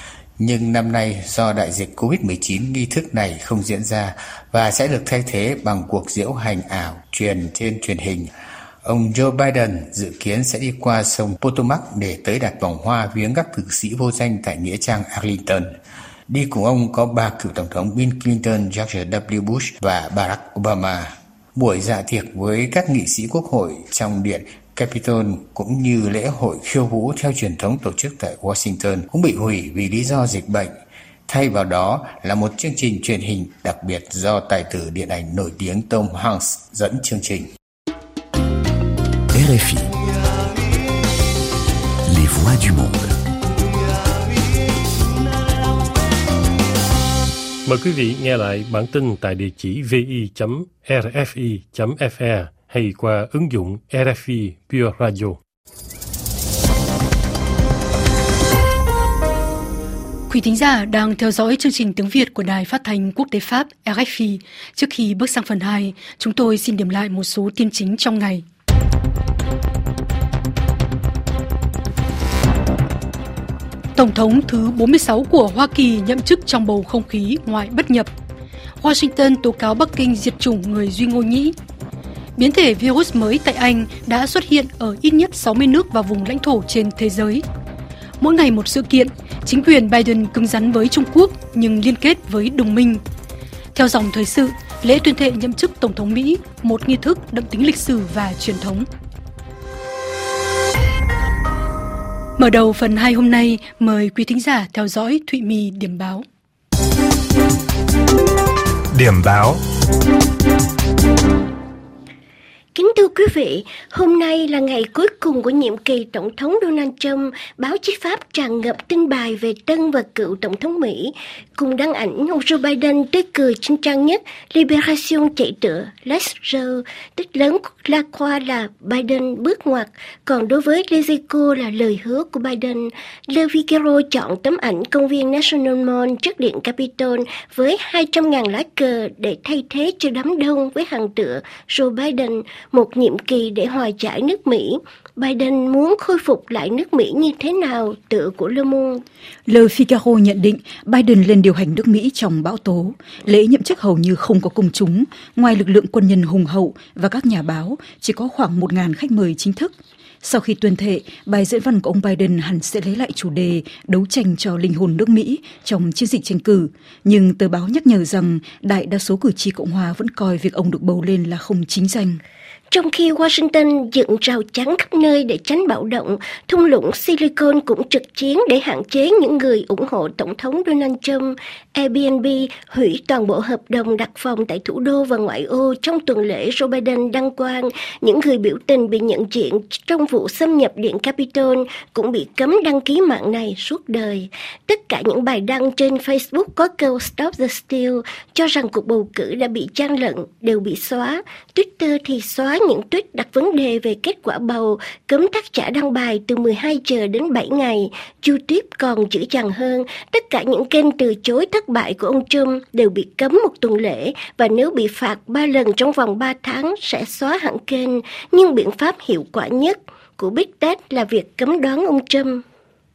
Nhưng năm nay do đại dịch Covid-19, nghi thức này không diễn ra và sẽ được thay thế bằng cuộc diễu hành ảo truyền trên truyền hình. Ông Joe Biden dự kiến sẽ đi qua sông Potomac để tới đặt vòng hoa viếng các tử sĩ vô danh tại nghĩa trang Arlington. Đi cùng ông có 3 cựu tổng thống Bill Clinton, George W. Bush và Barack Obama. Buổi dạ tiệc với các nghị sĩ quốc hội trong điện Capitol cũng như lễ hội khiêu vũ theo truyền thống tổ chức tại Washington cũng bị hủy vì lý do dịch bệnh. Thay vào đó là một chương trình truyền hình đặc biệt do tài tử điện ảnh nổi tiếng Tom Hanks dẫn chương trình. RFI, les voix du monde. Mời quý vị nghe lại bản tin tại địa chỉ vi.rfi.fr hay qua ứng dụng RFI Pure Radio. Quý thính giả đang theo dõi chương trình tiếng Việt của Đài Phát thanh Quốc tế Pháp RFI. Trước khi bước sang phần 2, chúng tôi xin điểm lại một số tin chính trong ngày. Tổng thống thứ 46 của Hoa Kỳ nhậm chức trong bầu không khí ngoại bất nhập. Washington tố cáo Bắc Kinh diệt chủng người Duy Ngô Nhĩ. Biến thể virus mới tại Anh đã xuất hiện ở ít nhất 60 nước và vùng lãnh thổ trên thế giới. Mỗi ngày một sự kiện, chính quyền Biden cứng rắn với Trung Quốc nhưng liên kết với đồng minh. Theo dòng thời sự, lễ tuyên thệ nhậm chức Tổng thống Mỹ, một nghi thức đậm tính lịch sử và truyền thống. Mở đầu phần 2 hôm nay, mời quý thính giả theo dõi Thụy My điểm báo. Điểm báo. Kính thưa quý vị, hôm nay là ngày cuối cùng của nhiệm kỳ Tổng thống Donald Trump. Báo chí Pháp tràn ngập tin bài về tân và cựu Tổng thống Mỹ. Cùng đăng ảnh ông Joe Biden tươi cười trên trang nhất Libération chạy tựa Let's Go. Tích lớn La Croix là Biden bước ngoặt, còn đối với Lezico là lời hứa của Biden. Le Figaro chọn tấm ảnh công viên National Mall trước điện Capitol với 200.000 lá cờ để thay thế cho đám đông với hàng tựa Joe Biden, một nhiệm kỳ để hòa giải nước Mỹ. Biden muốn khôi phục lại nước Mỹ như thế nào, tựa của Le Monde. Le Figaro nhận định Biden lên điều hành nước Mỹ trong bão tố. Lễ nhậm chức hầu như không có công chúng, ngoài lực lượng quân nhân hùng hậu và các nhà báo, chỉ có khoảng 1.000 khách mời chính thức. Sau khi tuyên thệ, bài diễn văn của ông Biden hẳn sẽ lấy lại chủ đề đấu tranh cho linh hồn nước Mỹ trong chiến dịch tranh cử. Nhưng tờ báo nhắc nhở rằng đại đa số cử tri Cộng hòa vẫn coi việc ông được bầu lên là không chính danh. Trong khi Washington dựng rào chắn khắp nơi để tránh bạo động, thung lũng Silicon cũng trực chiến để hạn chế những người ủng hộ Tổng thống Donald Trump. Airbnb hủy toàn bộ hợp đồng đặt phòng tại thủ đô và ngoại ô trong tuần lễ Joe Biden đăng quang. Những người biểu tình bị nhận diện trong vụ xâm nhập điện Capitol cũng bị cấm đăng ký mạng này suốt đời. Tất cả những bài đăng trên Facebook có câu Stop the Steal cho rằng cuộc bầu cử đã bị gian lận đều bị xóa. Twitter thì xóa những tweet đặt vấn đề về kết quả bầu, cấm tác giả đăng bài từ 12 giờ đến 7 ngày. YouTube còn dữ dằn hơn, tất cả những kênh từ chối thất bại của ông Trump đều bị cấm một tuần lễ và nếu bị phạt 3 lần trong vòng 3 tháng sẽ xóa hẳn kênh. Nhưng biện pháp hiệu quả nhất của Big Tech là việc cấm đoán ông Trump.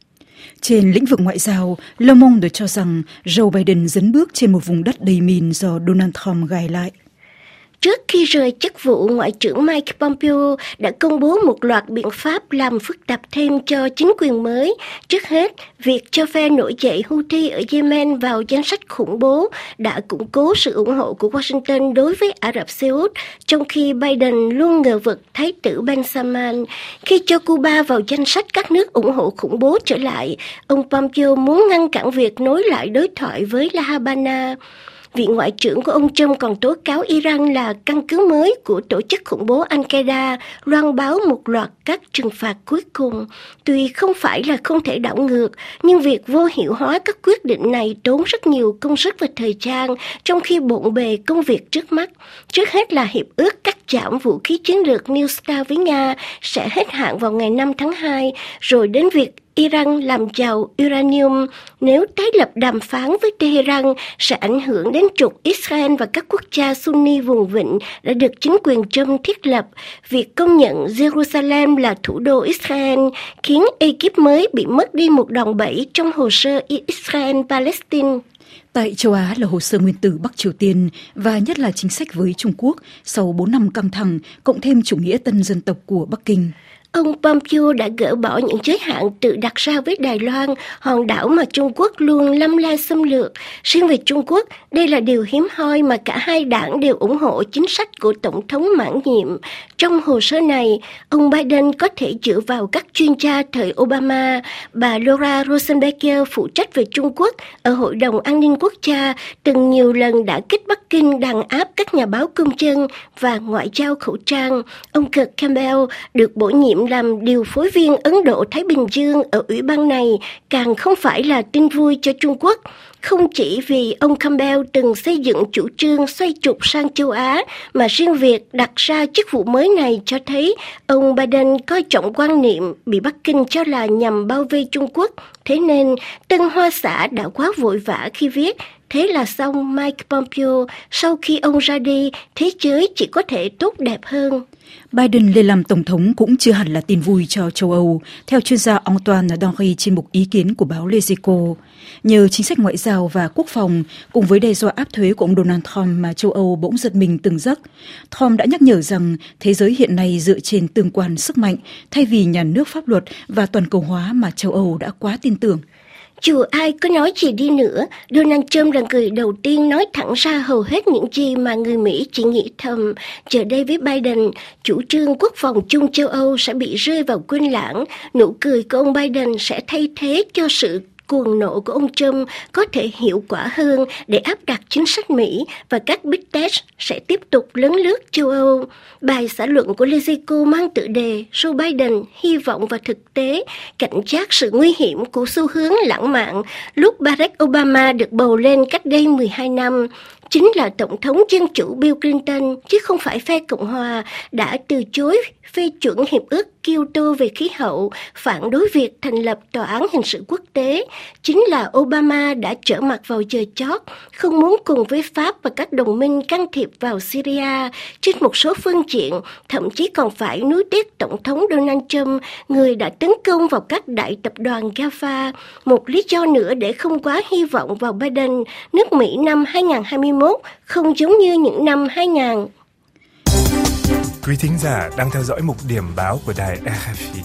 Trên lĩnh vực ngoại giao, Le Monde cho rằng Joe Biden dấn bước trên một vùng đất đầy mìn do Donald Trump gài lại. Trước khi rời chức vụ, Ngoại trưởng Mike Pompeo đã công bố một loạt biện pháp làm phức tạp thêm cho chính quyền mới. Trước hết, việc cho phe nổi dậy Houthi ở Yemen vào danh sách khủng bố đã củng cố sự ủng hộ của Washington đối với Ả Rập Xê Út, trong khi Biden luôn ngờ vực Thái tử Ben Salman. Khi cho Cuba vào danh sách các nước ủng hộ khủng bố trở lại, ông Pompeo muốn ngăn cản việc nối lại đối thoại với La Habana. Vị ngoại trưởng của ông Trump còn tố cáo Iran là căn cứ mới của tổ chức khủng bố Al-Qaeda, loan báo một loạt các trừng phạt cuối cùng. Tuy không phải là không thể đảo ngược, nhưng việc vô hiệu hóa các quyết định này tốn rất nhiều công sức và thời gian, trong khi bộn bề công việc trước mắt. Trước hết là hiệp ước cắt giảm vũ khí chiến lược New START với Nga sẽ hết hạn vào ngày 5 tháng 2, rồi đến việc Iran làm giàu uranium. Nếu tái lập đàm phán với Tehran sẽ ảnh hưởng đến trục Israel và các quốc gia Sunni vùng vịnh đã được chính quyền Trump thiết lập. Việc công nhận Jerusalem là thủ đô Israel khiến ekip mới bị mất đi một đòn bẩy trong hồ sơ Israel-Palestine. Tại châu Á là hồ sơ nguyên tử Bắc Triều Tiên và nhất là chính sách với Trung Quốc sau 4 năm căng thẳng, cộng thêm chủ nghĩa tân dân tộc của Bắc Kinh. Ông Pompeo đã gỡ bỏ những giới hạn tự đặt ra với Đài Loan, hòn đảo mà Trung Quốc luôn lâm la xâm lược. Riêng về Trung Quốc, đây là điều hiếm hoi mà cả hai đảng đều ủng hộ chính sách của Tổng thống mãn nhiệm. Trong hồ sơ này, ông Biden có thể dựa vào các chuyên gia thời Obama. Bà Laura Rosenberger phụ trách về Trung Quốc ở Hội đồng An ninh Quốc gia từng nhiều lần đã kích Bắc Kinh đàn áp các nhà báo công dân và ngoại giao khẩu trang. Ông Kirk Campbell được bổ nhiệm làm điều phối viên Ấn Độ-Thái Bình Dương ở ủy ban này càng không phải là tin vui cho Trung Quốc. Không chỉ vì ông Campbell từng xây dựng chủ trương xoay trục sang châu Á, mà riêng việc đặt ra chức vụ mới này cho thấy ông Biden coi trọng quan niệm bị Bắc Kinh cho là nhằm bao vây Trung Quốc. Thế nên, Tân Hoa Xã đã quá vội vã khi viết Thế là xong Mike Pompeo, sau khi ông ra đi, thế giới chỉ có thể tốt đẹp hơn. Biden lên làm tổng thống cũng chưa hẳn là tin vui cho châu Âu, theo chuyên gia Antoine Danry trên mục ý kiến của báo Les Echos. Nhờ chính sách ngoại giao và quốc phòng, cùng với đe dọa áp thuế của ông Donald Trump mà châu Âu bỗng giật mình từng giấc, Trump đã nhắc nhở rằng thế giới hiện nay dựa trên tương quan sức mạnh thay vì nhà nước pháp luật và toàn cầu hóa mà châu Âu đã quá tin tưởng. Dù ai có nói gì đi nữa, Donald Trump là người đầu tiên nói thẳng ra hầu hết những gì mà người Mỹ chỉ nghĩ thầm. Giờ đây với Biden, chủ trương quốc phòng chung châu Âu sẽ bị rơi vào quên lãng. Nụ cười của ông Biden sẽ thay thế cho sự cuồng nộ của ông Trump có thể hiệu quả hơn để áp đặt chính sách Mỹ, và các Big Tech sẽ tiếp tục lấn lướt châu Âu. Bài xã luận của Les Echos mang tựa đề Joe Biden, hy vọng và thực tế, cảnh giác sự nguy hiểm của xu hướng lãng mạn lúc Barack Obama được bầu lên cách đây 12 năm. Chính là Tổng thống Dân chủ Bill Clinton, chứ không phải phe Cộng hòa, đã từ chối phê chuẩn Hiệp ước Kyoto về khí hậu, phản đối việc thành lập Tòa án Hình sự Quốc tế. Chính là Obama đã trở mặt vào giờ chót, không muốn cùng với Pháp và các đồng minh can thiệp vào Syria. Trên một số phương diện, thậm chí còn phải nuối tiếc Tổng thống Donald Trump, người đã tấn công vào các đại tập đoàn GAFA. Một lý do nữa để không quá hy vọng vào Biden, nước Mỹ năm 2021 không giống như những năm 2000. Quý thính giả đang theo dõi mục điểm báo của đài RFI.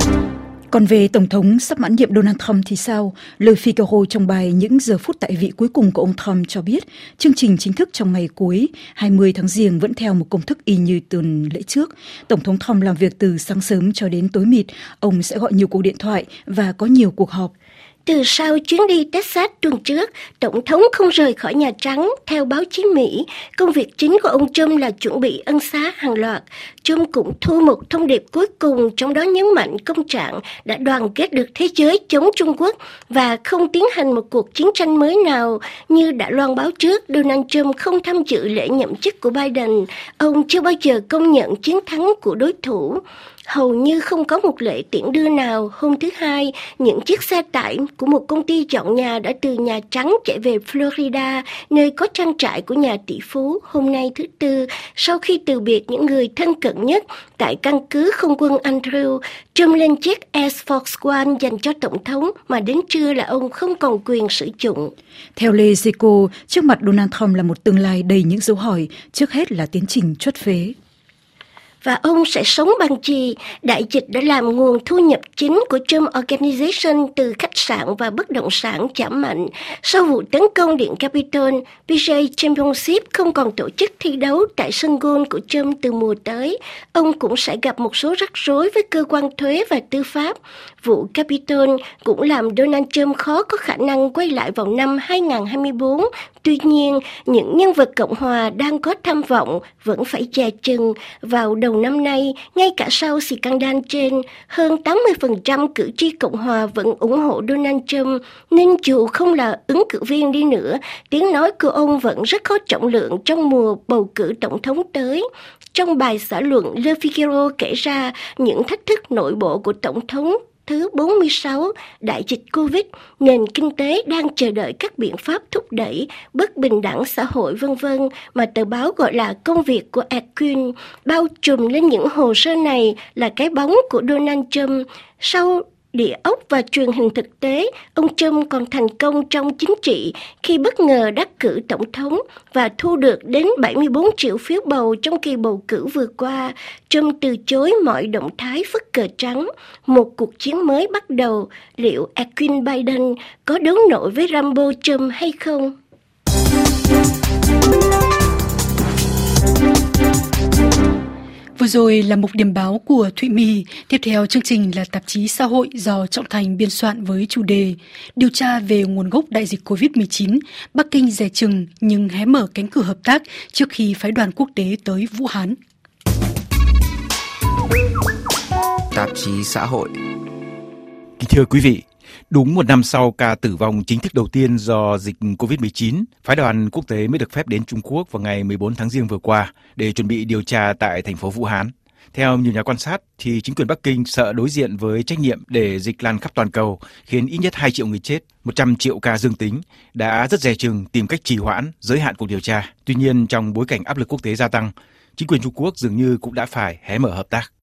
Còn về Tổng thống sắp mãn nhiệm Donald Trump thì sao? Le Figaro trong bài Những giờ phút tại vị cuối cùng của ông Trump cho biết, chương trình chính thức trong ngày cuối, 20 tháng Giêng vẫn theo một công thức y như tuần lễ trước. Tổng thống Trump làm việc từ sáng sớm cho đến tối mịt, ông sẽ gọi nhiều cuộc điện thoại và có nhiều cuộc họp. Từ sau chuyến đi Texas tuần trước, Tổng thống không rời khỏi Nhà Trắng. Theo báo chí Mỹ, công việc chính của ông Trump là chuẩn bị ân xá hàng loạt. Trump cũng thu một thông điệp cuối cùng, trong đó nhấn mạnh công trạng đã đoàn kết được thế giới chống Trung Quốc và không tiến hành một cuộc chiến tranh mới nào. Như đã loan báo trước, Donald Trump không tham dự lễ nhậm chức của Biden. Ông chưa bao giờ công nhận chiến thắng của đối thủ. Hầu như không có một lễ tiễn đưa nào. Hôm thứ Hai, những chiếc xe tải của một công ty dọn nhà đã từ Nhà Trắng chạy về Florida, nơi có trang trại của nhà tỷ phú. Hôm nay thứ Tư, sau khi từ biệt những người thân cận nhất tại căn cứ không quân Andrew, Trump lên chiếc Air Force One dành cho Tổng thống mà đến trưa là ông không còn quyền sử dụng. Theo Les Echos, trước mặt Donald Trump là một tương lai đầy những dấu hỏi, trước hết là tiến trình truất phế. Và ông sẽ sống bằng gì? Đại dịch đã làm nguồn thu nhập chính của Trump Organization từ khách sạn và bất động sản giảm mạnh. Sau vụ tấn công Điện Capitol, PGA Championship không còn tổ chức thi đấu tại sân golf của Trump từ mùa tới. Ông cũng sẽ gặp một số rắc rối với cơ quan thuế và tư pháp. Vụ Capitol cũng làm Donald Trump khó có khả năng quay lại vào năm 2024. Tuy nhiên, những nhân vật Cộng hòa đang có tham vọng vẫn phải dè chừng. Vào đầu năm nay, ngay cả sau scandal trên, hơn 80% cử tri Cộng hòa vẫn ủng hộ Donald Trump, nên dù không là ứng cử viên đi nữa, tiếng nói của ông vẫn rất có trọng lượng trong mùa bầu cử tổng thống tới. Trong bài xã luận, Le Figaro kể ra những thách thức nội bộ của Tổng thống thứ 46, đại dịch Covid, nền kinh tế đang chờ đợi các biện pháp thúc đẩy, bất bình đẳng xã hội v.v. mà tờ báo gọi là công việc của Atkin. Bao trùm lên những hồ sơ này là cái bóng của Donald Trump. Sau địa ốc và truyền hình thực tế, ông Trump còn thành công trong chính trị khi bất ngờ đắc cử tổng thống và thu được đến 74 triệu phiếu bầu trong kỳ bầu cử vừa qua. Trump từ chối mọi động thái phất cờ trắng. Một cuộc chiến mới bắt đầu. Liệu Atkin Biden có đấu nổi với Rambo Trump hay không? Vừa rồi là mục điểm báo của Thụy My. Tiếp theo chương trình là tạp chí xã hội do Trọng Thành biên soạn với chủ đề điều tra về nguồn gốc đại dịch Covid-19. Bắc Kinh dè chừng nhưng hé mở cánh cửa hợp tác trước khi phái đoàn quốc tế tới Vũ Hán. Tạp chí xã hội. Kính thưa quý vị, đúng một năm sau ca tử vong chính thức đầu tiên do dịch Covid-19, phái đoàn quốc tế mới được phép đến Trung Quốc vào ngày 14 tháng Giêng vừa qua để chuẩn bị điều tra tại thành phố Vũ Hán. Theo nhiều nhà quan sát, thì chính quyền Bắc Kinh sợ đối diện với trách nhiệm để dịch lan khắp toàn cầu, khiến ít nhất 2 triệu người chết, 100 triệu ca dương tính, đã rất dè chừng tìm cách trì hoãn, giới hạn cuộc điều tra. Tuy nhiên, trong bối cảnh áp lực quốc tế gia tăng, chính quyền Trung Quốc dường như cũng đã phải hé mở hợp tác.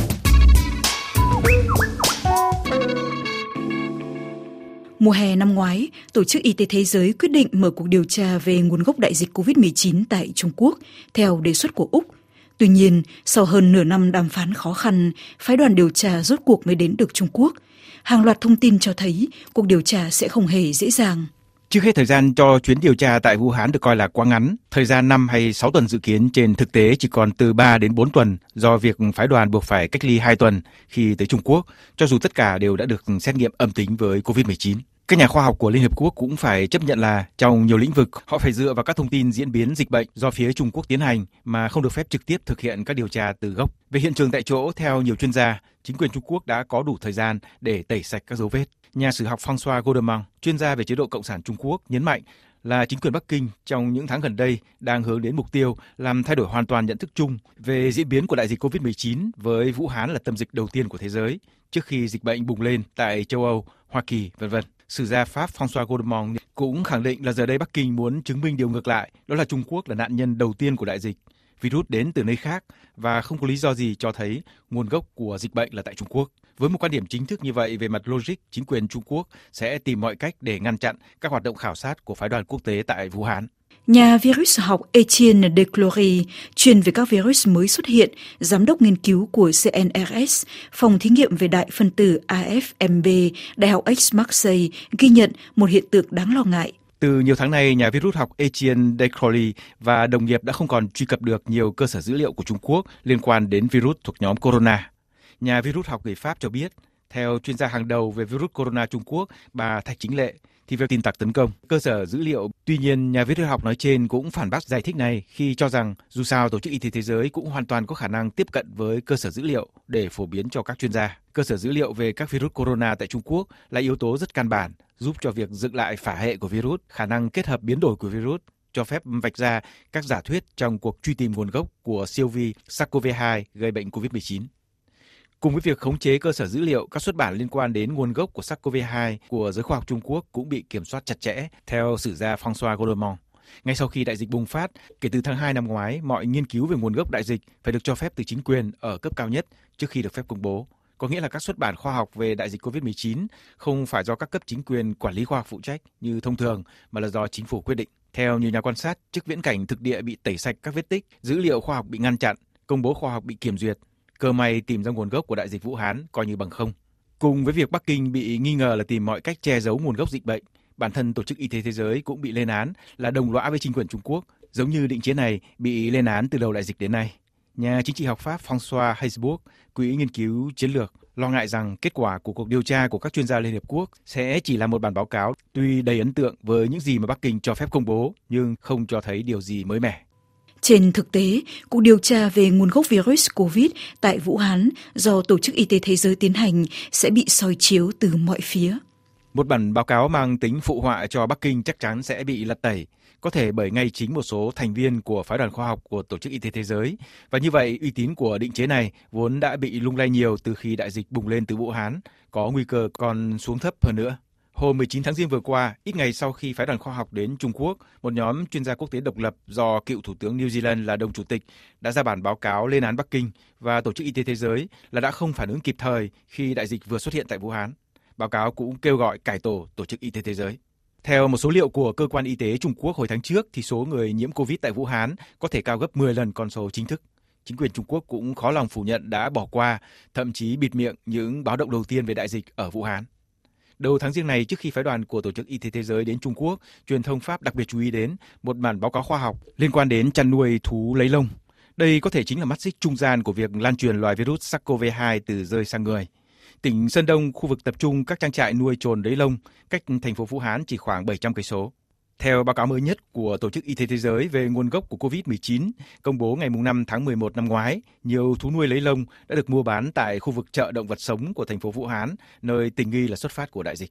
Mùa hè năm ngoái, Tổ chức Y tế Thế giới quyết định mở cuộc điều tra về nguồn gốc đại dịch COVID-19 tại Trung Quốc, theo đề xuất của Úc. Tuy nhiên, sau hơn nửa năm đàm phán khó khăn, phái đoàn điều tra rốt cuộc mới đến được Trung Quốc. Hàng loạt thông tin cho thấy cuộc điều tra sẽ không hề dễ dàng. Trước hết, thời gian cho chuyến điều tra tại Vũ Hán được coi là quá ngắn. Thời gian 5 hay 6 tuần dự kiến trên thực tế chỉ còn từ 3 đến 4 tuần do việc phái đoàn buộc phải cách ly 2 tuần khi tới Trung Quốc, cho dù tất cả đều đã được xét nghiệm âm tính với COVID-19. Các nhà khoa học của Liên Hợp Quốc cũng phải chấp nhận là trong nhiều lĩnh vực họ phải dựa vào các thông tin diễn biến dịch bệnh do phía Trung Quốc tiến hành mà không được phép trực tiếp thực hiện các điều tra từ gốc. Về hiện trường tại chỗ, theo nhiều chuyên gia, chính quyền Trung Quốc đã có đủ thời gian để tẩy sạch các dấu vết. Nhà sử học François Godemont, chuyên gia về chế độ Cộng sản Trung Quốc, nhấn mạnh là chính quyền Bắc Kinh trong những tháng gần đây đang hướng đến mục tiêu làm thay đổi hoàn toàn nhận thức chung về diễn biến của đại dịch COVID-19 với Vũ Hán là tâm dịch đầu tiên của thế giới trước khi dịch bệnh bùng lên tại châu Âu, Hoa Kỳ, v.v. Sử gia Pháp François Godemont cũng khẳng định là giờ đây Bắc Kinh muốn chứng minh điều ngược lại, đó là Trung Quốc là nạn nhân đầu tiên của đại dịch. Virus đến từ nơi khác và không có lý do gì cho thấy nguồn gốc của dịch bệnh là tại Trung Quốc. Với một quan điểm chính thức như vậy, về mặt logic, chính quyền Trung Quốc sẽ tìm mọi cách để ngăn chặn các hoạt động khảo sát của phái đoàn quốc tế tại Vũ Hán. Nhà virus học Etienne Declory, chuyên về các virus mới xuất hiện, giám đốc nghiên cứu của CNRS, phòng thí nghiệm về đại phân tử AFMB, Đại học Aix-Marseille, ghi nhận một hiện tượng đáng lo ngại. Từ nhiều tháng nay, nhà virus học Etienne Decroly và đồng nghiệp đã không còn truy cập được nhiều cơ sở dữ liệu của Trung Quốc liên quan đến virus thuộc nhóm corona. Nhà virus học người Pháp cho biết, theo chuyên gia hàng đầu về virus corona Trung Quốc, bà Thạch Chính Lệ, thì việc tin tặc tấn công cơ sở dữ liệu. Tuy nhiên, nhà virus học nói trên cũng phản bác giải thích này khi cho rằng dù sao Tổ chức Y tế Thế giới cũng hoàn toàn có khả năng tiếp cận với cơ sở dữ liệu để phổ biến cho các chuyên gia. Cơ sở dữ liệu về các virus corona tại Trung Quốc là yếu tố rất căn bản, giúp cho việc dựng lại phả hệ của virus, khả năng kết hợp biến đổi của virus, cho phép vạch ra các giả thuyết trong cuộc truy tìm nguồn gốc của siêu vi SARS-CoV-2 gây bệnh COVID-19. Cùng với việc khống chế cơ sở dữ liệu, các xuất bản liên quan đến nguồn gốc của SARS-CoV-2 của giới khoa học Trung Quốc cũng bị kiểm soát chặt chẽ, theo sử gia François Godemont. Ngay sau khi đại dịch bùng phát, kể từ tháng 2 năm ngoái, mọi nghiên cứu về nguồn gốc đại dịch phải được cho phép từ chính quyền ở cấp cao nhất trước khi được phép công bố. Có nghĩa là các xuất bản khoa học về đại dịch COVID-19 không phải do các cấp chính quyền quản lý khoa học phụ trách như thông thường, mà là do chính phủ quyết định. Theo nhiều nhà quan sát, trước viễn cảnh thực địa bị tẩy sạch các vết tích, dữ liệu khoa học bị ngăn chặn, công bố khoa học bị kiểm duyệt, cơ may tìm ra nguồn gốc của đại dịch Vũ Hán coi như bằng không. Cùng với việc Bắc Kinh bị nghi ngờ là tìm mọi cách che giấu nguồn gốc dịch bệnh, bản thân Tổ chức Y tế Thế giới cũng bị lên án là đồng lõa với chính quyền Trung Quốc, giống như định chế này bị lên án từ đầu đại dịch đến nay. Nhà chính trị học Pháp François Heisbourg, Quỹ nghiên cứu chiến lược, lo ngại rằng kết quả của cuộc điều tra của các chuyên gia Liên Hợp Quốc sẽ chỉ là một bản báo cáo tuy đầy ấn tượng với những gì mà Bắc Kinh cho phép công bố, nhưng không cho thấy điều gì mới mẻ. Trên thực tế, cuộc điều tra về nguồn gốc virus COVID tại Vũ Hán do Tổ chức Y tế Thế giới tiến hành sẽ bị soi chiếu từ mọi phía. Một bản báo cáo mang tính phụ họa cho Bắc Kinh chắc chắn sẽ bị lật tẩy, có thể bởi ngay chính một số thành viên của phái đoàn khoa học của Tổ chức Y tế Thế giới. Và như vậy, uy tín của định chế này vốn đã bị lung lay nhiều từ khi đại dịch bùng lên từ Vũ Hán, có nguy cơ còn xuống thấp hơn nữa. Hôm 19 tháng Giêng vừa qua, ít ngày sau khi phái đoàn khoa học đến Trung Quốc, một nhóm chuyên gia quốc tế độc lập do cựu Thủ tướng New Zealand là đồng chủ tịch đã ra bản báo cáo lên án Bắc Kinh và Tổ chức Y tế Thế giới là đã không phản ứng kịp thời khi đại dịch vừa xuất hiện tại Vũ Hán. Báo cáo cũng kêu gọi cải tổ Tổ chức Y tế Thế giới. Theo một số liệu của Cơ quan Y tế Trung Quốc hồi tháng trước, thì số người nhiễm COVID tại Vũ Hán có thể cao gấp 10 lần con số chính thức. Chính quyền Trung Quốc cũng khó lòng phủ nhận đã bỏ qua, thậm chí bịt miệng những báo động đầu tiên về đại dịch ở Vũ Hán. Đầu tháng Giêng này, trước khi phái đoàn của Tổ chức Y tế Thế giới đến Trung Quốc, truyền thông Pháp đặc biệt chú ý đến một bản báo cáo khoa học liên quan đến chăn nuôi thú lấy lông. Đây có thể chính là mắt xích trung gian của việc lan truyền loài virus SARS-CoV-2 từ rơi sang người. Tỉnh Sơn Đông, khu vực tập trung các trang trại nuôi trồn lấy lông, cách thành phố Vũ Hán chỉ khoảng 700 cây số. Theo báo cáo mới nhất của Tổ chức Y tế Thế giới về nguồn gốc của COVID-19, công bố ngày 5 tháng 11 năm ngoái, nhiều thú nuôi lấy lông đã được mua bán tại khu vực chợ động vật sống của thành phố Vũ Hán, nơi tình nghi là xuất phát của đại dịch.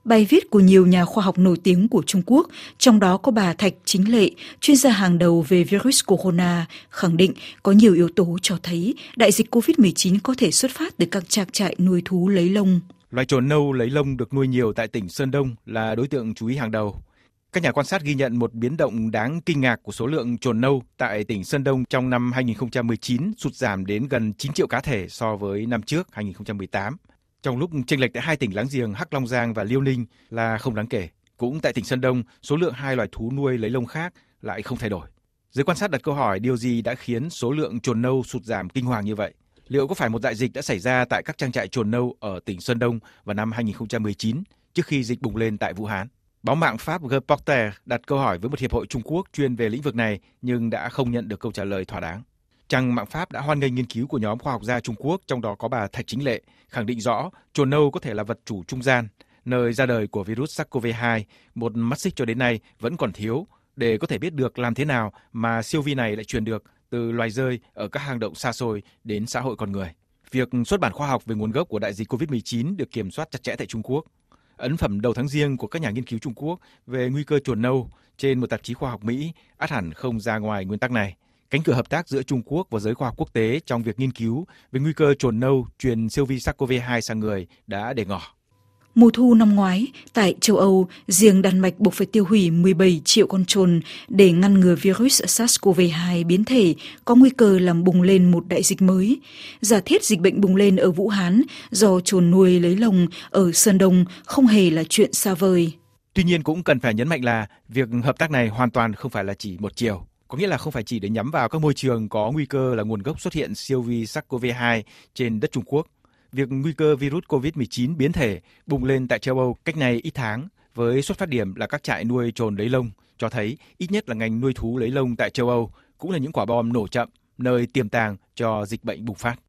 Bài viết của nhiều nhà khoa học nổi tiếng của Trung Quốc, trong đó có bà Thạch Chính Lệ, chuyên gia hàng đầu về virus corona, khẳng định có nhiều yếu tố cho thấy đại dịch COVID-19 có thể xuất phát từ các trang trại nuôi thú lấy lông. Loài trồn nâu lấy lông được nuôi nhiều tại tỉnh Sơn Đông là đối tượng chú ý hàng đầu. Các nhà quan sát ghi nhận một biến động đáng kinh ngạc của số lượng trồn nâu tại tỉnh Sơn Đông trong năm 2019, sụt giảm đến gần 9 triệu cá thể so với năm trước 2018. Trong lúc chênh lệch tại hai tỉnh láng giềng Hắc Long Giang và Liêu Ninh là không đáng kể. Cũng tại tỉnh Sơn Đông, số lượng hai loài thú nuôi lấy lông khác lại không thay đổi. Giới quan sát đặt câu hỏi điều gì đã khiến số lượng trồn nâu sụt giảm kinh hoàng như vậy? Liệu có phải một đại dịch đã xảy ra tại các trang trại trồn nâu ở tỉnh Sơn Đông vào năm 2019 trước khi dịch bùng lên tại Vũ Hán? Báo mạng Pháp Reporter đặt câu hỏi với một hiệp hội Trung Quốc chuyên về lĩnh vực này nhưng đã không nhận được câu trả lời thỏa đáng. Trang mạng Pháp đã hoan nghênh nghiên cứu của nhóm khoa học gia Trung Quốc, trong đó có bà Thạch Chính Lệ, khẳng định rõ trồn nâu có thể là vật chủ trung gian, nơi ra đời của virus SARS-CoV-2, một mắt xích cho đến nay vẫn còn thiếu để có thể biết được làm thế nào mà siêu vi này lại truyền được từ loài dơi ở các hang động xa xôi đến xã hội con người. Việc xuất bản khoa học về nguồn gốc của đại dịch COVID-19 được kiểm soát chặt chẽ tại Trung Quốc. Ấn phẩm đầu tháng Giêng của các nhà nghiên cứu Trung Quốc về nguy cơ trồn nâu trên một tạp chí khoa học Mỹ ắt hẳn không ra ngoài nguyên tắc này. Cánh cửa hợp tác giữa Trung Quốc và giới khoa học quốc tế trong việc nghiên cứu về nguy cơ trồn nâu truyền siêu vi SARS-CoV-2 sang người đã để ngỏ. Mùa thu năm ngoái, tại châu Âu, riêng Đan Mạch buộc phải tiêu hủy 17 triệu con trồn để ngăn ngừa virus SARS-CoV-2 biến thể có nguy cơ làm bùng lên một đại dịch mới. Giả thiết dịch bệnh bùng lên ở Vũ Hán do trồn nuôi lấy lông ở Sơn Đông không hề là chuyện xa vời. Tuy nhiên cũng cần phải nhấn mạnh là việc hợp tác này hoàn toàn không phải là chỉ một chiều. Có nghĩa là không phải chỉ để nhắm vào các môi trường có nguy cơ là nguồn gốc xuất hiện siêu vi SARS-CoV-2 trên đất Trung Quốc. Việc nguy cơ virus COVID-19 biến thể bùng lên tại châu Âu cách này ít tháng với xuất phát điểm là các trại nuôi trồn lấy lông cho thấy ít nhất là ngành nuôi thú lấy lông tại châu Âu cũng là những quả bom nổ chậm, nơi tiềm tàng cho dịch bệnh bùng phát.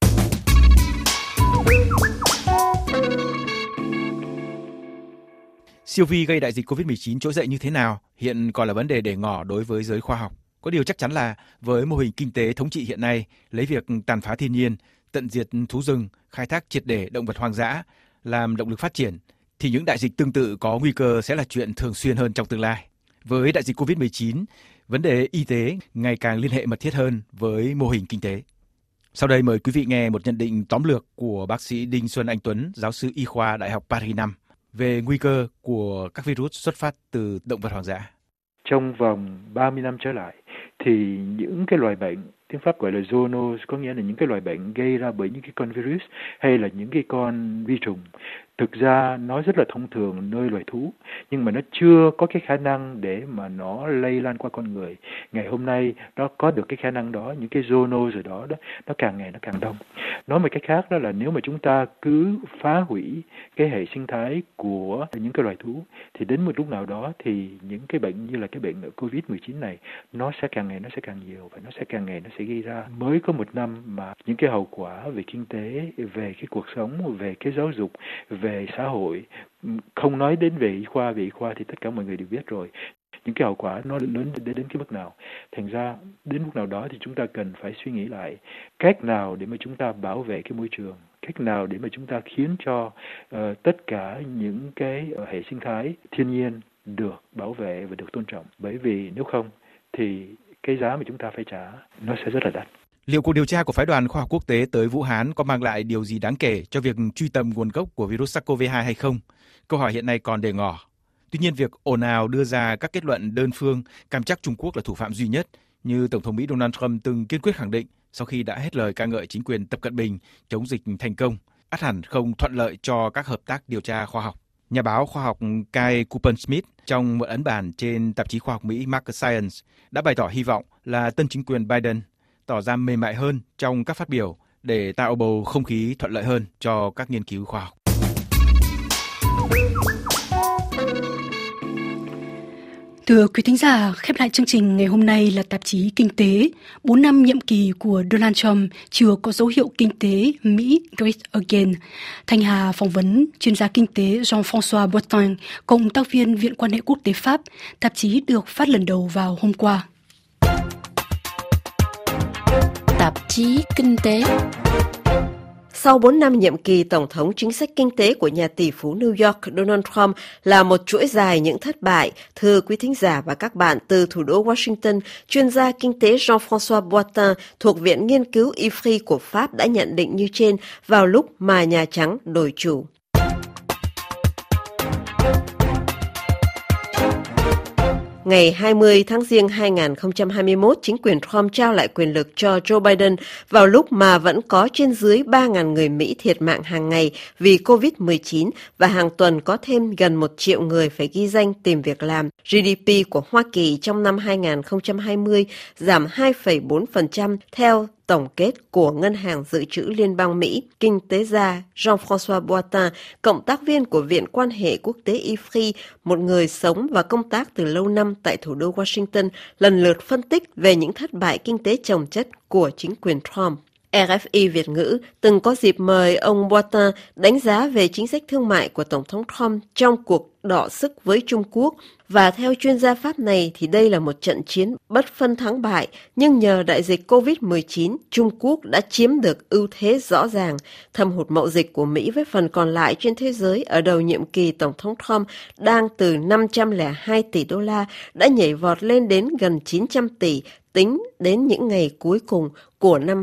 Siêu vi gây đại dịch COVID-19 trỗi dậy như thế nào hiện còn là vấn đề để ngỏ đối với giới khoa học. Có điều chắc chắn là với mô hình kinh tế thống trị hiện nay, lấy việc tàn phá thiên nhiên, tận diệt thú rừng, khai thác triệt để động vật hoang dã làm động lực phát triển, thì những đại dịch tương tự có nguy cơ sẽ là chuyện thường xuyên hơn trong tương lai. Với đại dịch COVID-19, vấn đề y tế ngày càng liên hệ mật thiết hơn với mô hình kinh tế. Sau đây mời quý vị nghe một nhận định tóm lược của bác sĩ Đinh Xuân Anh Tuấn, giáo sư y khoa Đại học Paris 5 về nguy cơ của các virus xuất phát từ động vật hoang dã. Trong vòng 30 năm trở lại thì những cái loài bệnh, tiếng Pháp gọi là zoonose, có nghĩa là những cái loài bệnh gây ra bởi những cái con virus hay là những cái con vi trùng. Thực ra nó rất là thông thường nơi loài thú, nhưng mà nó chưa có cái khả năng để mà nó lây lan qua con người. Ngày hôm nay nó có được cái khả năng đó, những cái zoonose đó, nó càng ngày nó càng đông. Nói một cách khác đó là nếu mà chúng ta cứ phá hủy cái hệ sinh thái của những cái loài thú thì đến một lúc nào đó thì những cái bệnh như là cái bệnh COVID-19 này nó sẽ càng ngày nó sẽ càng nhiều và nó sẽ càng ngày nó sẽ gây ra. Mới có một năm mà những cái hậu quả về kinh tế, về cái cuộc sống, về cái giáo dục, về xã hội, không nói đến về y khoa thì tất cả mọi người đều biết rồi. Những cái hậu quả nó lớn đến cái mức nào. Thành ra đến lúc nào đó thì chúng ta cần phải suy nghĩ lại cách nào để mà chúng ta bảo vệ cái môi trường, cách nào để mà chúng ta khiến cho tất cả những cái hệ sinh thái thiên nhiên được bảo vệ và được tôn trọng. Bởi vì nếu không thì cái giá mà chúng ta phải trả nó sẽ rất là đắt. Liệu cuộc điều tra của phái đoàn khoa học quốc tế tới Vũ Hán có mang lại điều gì đáng kể cho việc truy tầm nguồn gốc của virus SARS-CoV-2 hay không? Câu hỏi hiện nay còn để ngỏ. Tuy nhiên, việc ồn ào đưa ra các kết luận đơn phương cam chắc Trung Quốc là thủ phạm duy nhất, như Tổng thống Mỹ Donald Trump từng kiên quyết khẳng định sau khi đã hết lời ca ngợi chính quyền Tập Cận Bình chống dịch thành công, ắt hẳn không thuận lợi cho các hợp tác điều tra khoa học. Nhà báo khoa học Kai Kupen-Smith trong một ấn bản trên tạp chí khoa học Mỹ Market Science đã bày tỏ hy vọng là tân chính quyền Biden tỏ ra mềm mại hơn trong các phát biểu để tạo bầu không khí thuận lợi hơn cho các nghiên cứu khoa học. Thưa quý thính giả, khép lại chương trình ngày hôm nay là tạp chí Kinh tế. 4 năm nhiệm kỳ của Donald Trump chưa có dấu hiệu kinh tế Mỹ Great Again. Thanh Hà phỏng vấn chuyên gia kinh tế Jean-François Boitin, cộng tác viên Viện Quan hệ Quốc tế Pháp. Tạp chí được phát lần đầu vào hôm qua. Tạp chí Kinh tế. Sau 4 năm nhiệm kỳ Tổng thống, chính sách kinh tế của nhà tỷ phú New York Donald Trump là một chuỗi dài những thất bại. Thưa quý thính giả và các bạn, từ thủ đô Washington, chuyên gia kinh tế Jean-François Boitin thuộc Viện Nghiên cứu IFRI của Pháp đã nhận định như trên vào lúc mà Nhà Trắng đổi chủ. Ngày 20 tháng Giêng 2021, chính quyền Trump trao lại quyền lực cho Joe Biden vào lúc mà vẫn có trên dưới 3.000 người Mỹ thiệt mạng hàng ngày vì COVID-19 và hàng tuần có thêm gần 1 triệu người phải ghi danh tìm việc làm. GDP của Hoa Kỳ trong năm 2020 giảm 2,4% theo tổng kết của Ngân hàng Dự trữ Liên bang Mỹ. Kinh tế gia Jean-François Boitin, cộng tác viên của Viện Quan hệ Quốc tế IFRI, một người sống và công tác từ lâu năm tại thủ đô Washington, lần lượt phân tích về những thất bại kinh tế chồng chất của chính quyền Trump. RFI Việt ngữ từng có dịp mời ông Boitin đánh giá về chính sách thương mại của Tổng thống Trump trong cuộc đọ sức với Trung Quốc. Và theo chuyên gia Pháp này thì đây là một trận chiến bất phân thắng bại, nhưng nhờ đại dịch COVID-19, Trung Quốc đã chiếm được ưu thế rõ ràng. Thâm hụt mậu dịch của Mỹ với phần còn lại trên thế giới ở đầu nhiệm kỳ Tổng thống Trump đang từ 502 tỷ đô la đã nhảy vọt lên đến gần 900 tỷ, tính đến những ngày cuối cùng của năm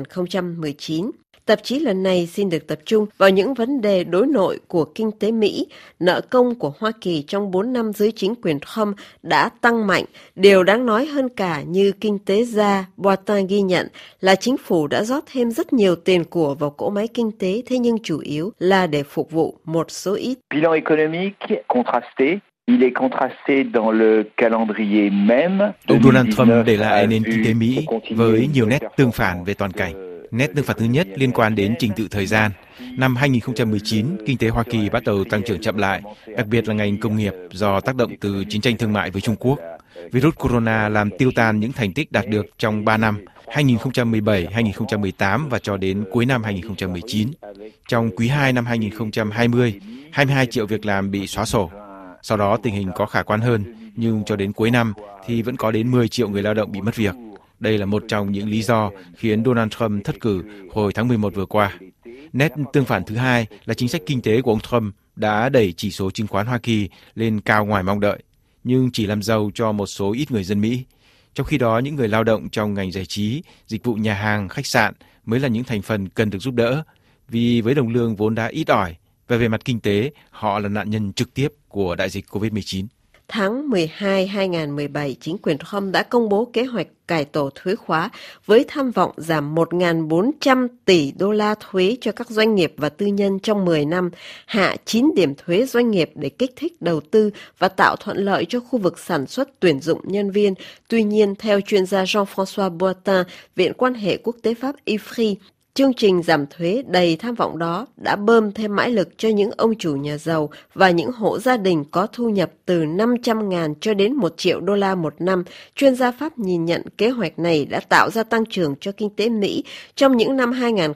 2019. Tạp chí lần này xin được tập trung vào những vấn đề đối nội của kinh tế Mỹ. Nợ công của Hoa Kỳ trong 4 năm dưới chính quyền Trump đã tăng mạnh. Điều đáng nói hơn cả, như kinh tế gia Boitin ghi nhận, là chính phủ đã rót thêm rất nhiều tiền của vào cỗ máy kinh tế, thế nhưng chủ yếu là để phục vụ một số ít. Bilan économique contrasté. Il est contrasté dans le calendrier même. Ông Donald Trump để lại nền kinh tế Mỹ với nhiều nét tương phản về toàn cảnh. Nét tương phản thứ nhất liên quan đến trình tự thời gian. Năm 2019, kinh tế Hoa Kỳ bắt đầu tăng trưởng chậm lại, đặc biệt là ngành công nghiệp do tác động từ chiến tranh thương mại với Trung Quốc. Virus corona làm tiêu tan những thành tích đạt được trong 3 năm, 2017, 2018 và cho đến cuối năm 2019. Trong quý 2 năm 2020, 22 triệu việc làm bị xóa sổ. Sau đó tình hình có khả quan hơn, nhưng cho đến cuối năm thì vẫn có đến 10 triệu người lao động bị mất việc. Đây là một trong những lý do khiến Donald Trump thất cử hồi tháng 11 vừa qua. Nét tương phản thứ hai là chính sách kinh tế của ông Trump đã đẩy chỉ số chứng khoán Hoa Kỳ lên cao ngoài mong đợi, nhưng chỉ làm giàu cho một số ít người dân Mỹ. Trong khi đó, những người lao động trong ngành giải trí, dịch vụ nhà hàng, khách sạn mới là những thành phần cần được giúp đỡ, vì với đồng lương vốn đã ít ỏi, và về mặt kinh tế, họ là nạn nhân trực tiếp của đại dịch COVID-19. Tháng 12 2017, chính quyền Trump đã công bố kế hoạch cải tổ thuế khóa với tham vọng giảm 1.400 tỷ đô la thuế cho các doanh nghiệp và tư nhân trong 10 năm, hạ 9 điểm thuế doanh nghiệp để kích thích đầu tư và tạo thuận lợi cho khu vực sản xuất tuyển dụng nhân viên. Tuy nhiên, theo chuyên gia Jean-François Boitin, Viện Quan hệ Quốc tế Pháp IFRI, chương trình giảm thuế đầy tham vọng đó đã bơm thêm mãi lực cho những ông chủ nhà giàu và những hộ gia đình có thu nhập từ 500.000 cho đến 1 triệu đô la một năm. Chuyên gia Pháp nhìn nhận kế hoạch này đã tạo ra tăng trưởng cho kinh tế Mỹ trong những năm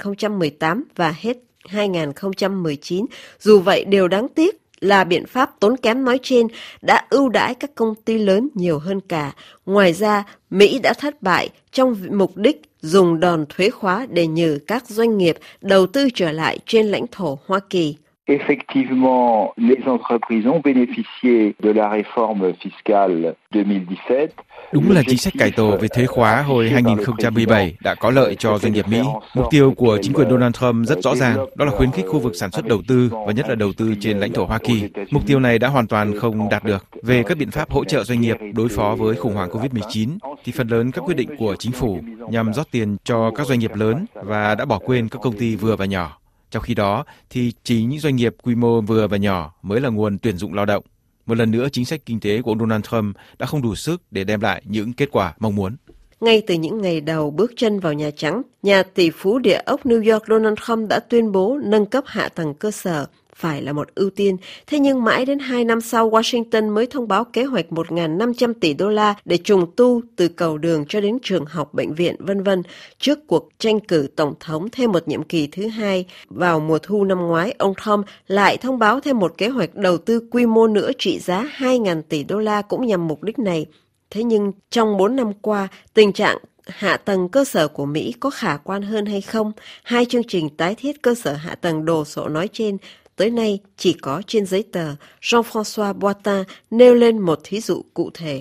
2018 và hết 2019. Dù vậy, điều đáng tiếc là biện pháp tốn kém nói trên đã ưu đãi các công ty lớn nhiều hơn cả. Ngoài ra, Mỹ đã thất bại trong mục đích dùng đòn thuế khóa để nhử các doanh nghiệp đầu tư trở lại trên lãnh thổ Hoa Kỳ. Effectivement, les entreprises ont bénéficié de la réforme fiscale 2017. Đúng là chính sách cải tổ về thuế khóa hồi 2017 đã có lợi cho doanh nghiệp Mỹ. Mục tiêu của chính quyền Donald Trump rất rõ ràng, đó là khuyến khích khu vực sản xuất đầu tư và nhất là đầu tư trên lãnh thổ Hoa Kỳ. Mục tiêu này đã hoàn toàn không đạt được. Về các biện pháp hỗ trợ doanh nghiệp đối phó với khủng hoảng COVID-19, thì phần lớn các quyết định của chính phủ nhằm rót tiền cho các doanh nghiệp lớn và đã bỏ quên các công ty vừa và nhỏ. Trong khi đó, thì chỉ những doanh nghiệp quy mô vừa và nhỏ mới là nguồn tuyển dụng lao động. Một lần nữa, chính sách kinh tế của ông Donald Trump đã không đủ sức để đem lại những kết quả mong muốn. Ngay từ những ngày đầu bước chân vào Nhà Trắng, nhà tỷ phú địa ốc New York Donald Trump đã tuyên bố nâng cấp hạ tầng cơ sở phải là một ưu tiên. Thế nhưng mãi đến 2 năm sau, Washington mới thông báo kế hoạch 1.500 tỷ đô la để trùng tu từ cầu đường cho đến trường học, bệnh viện, v.v. Trước cuộc tranh cử tổng thống thêm một nhiệm kỳ thứ hai, vào mùa thu năm ngoái, ông Trump lại thông báo thêm một kế hoạch đầu tư quy mô nữa trị giá 2.000 tỷ đô la cũng nhằm mục đích này. Thế nhưng trong 4 năm qua, tình trạng hạ tầng cơ sở của Mỹ có khả quan hơn hay không? Hai chương trình tái thiết cơ sở hạ tầng đồ sộ nói trên tới nay chỉ có trên giấy tờ. Jean-François Boitin nêu lên một thí dụ cụ thể.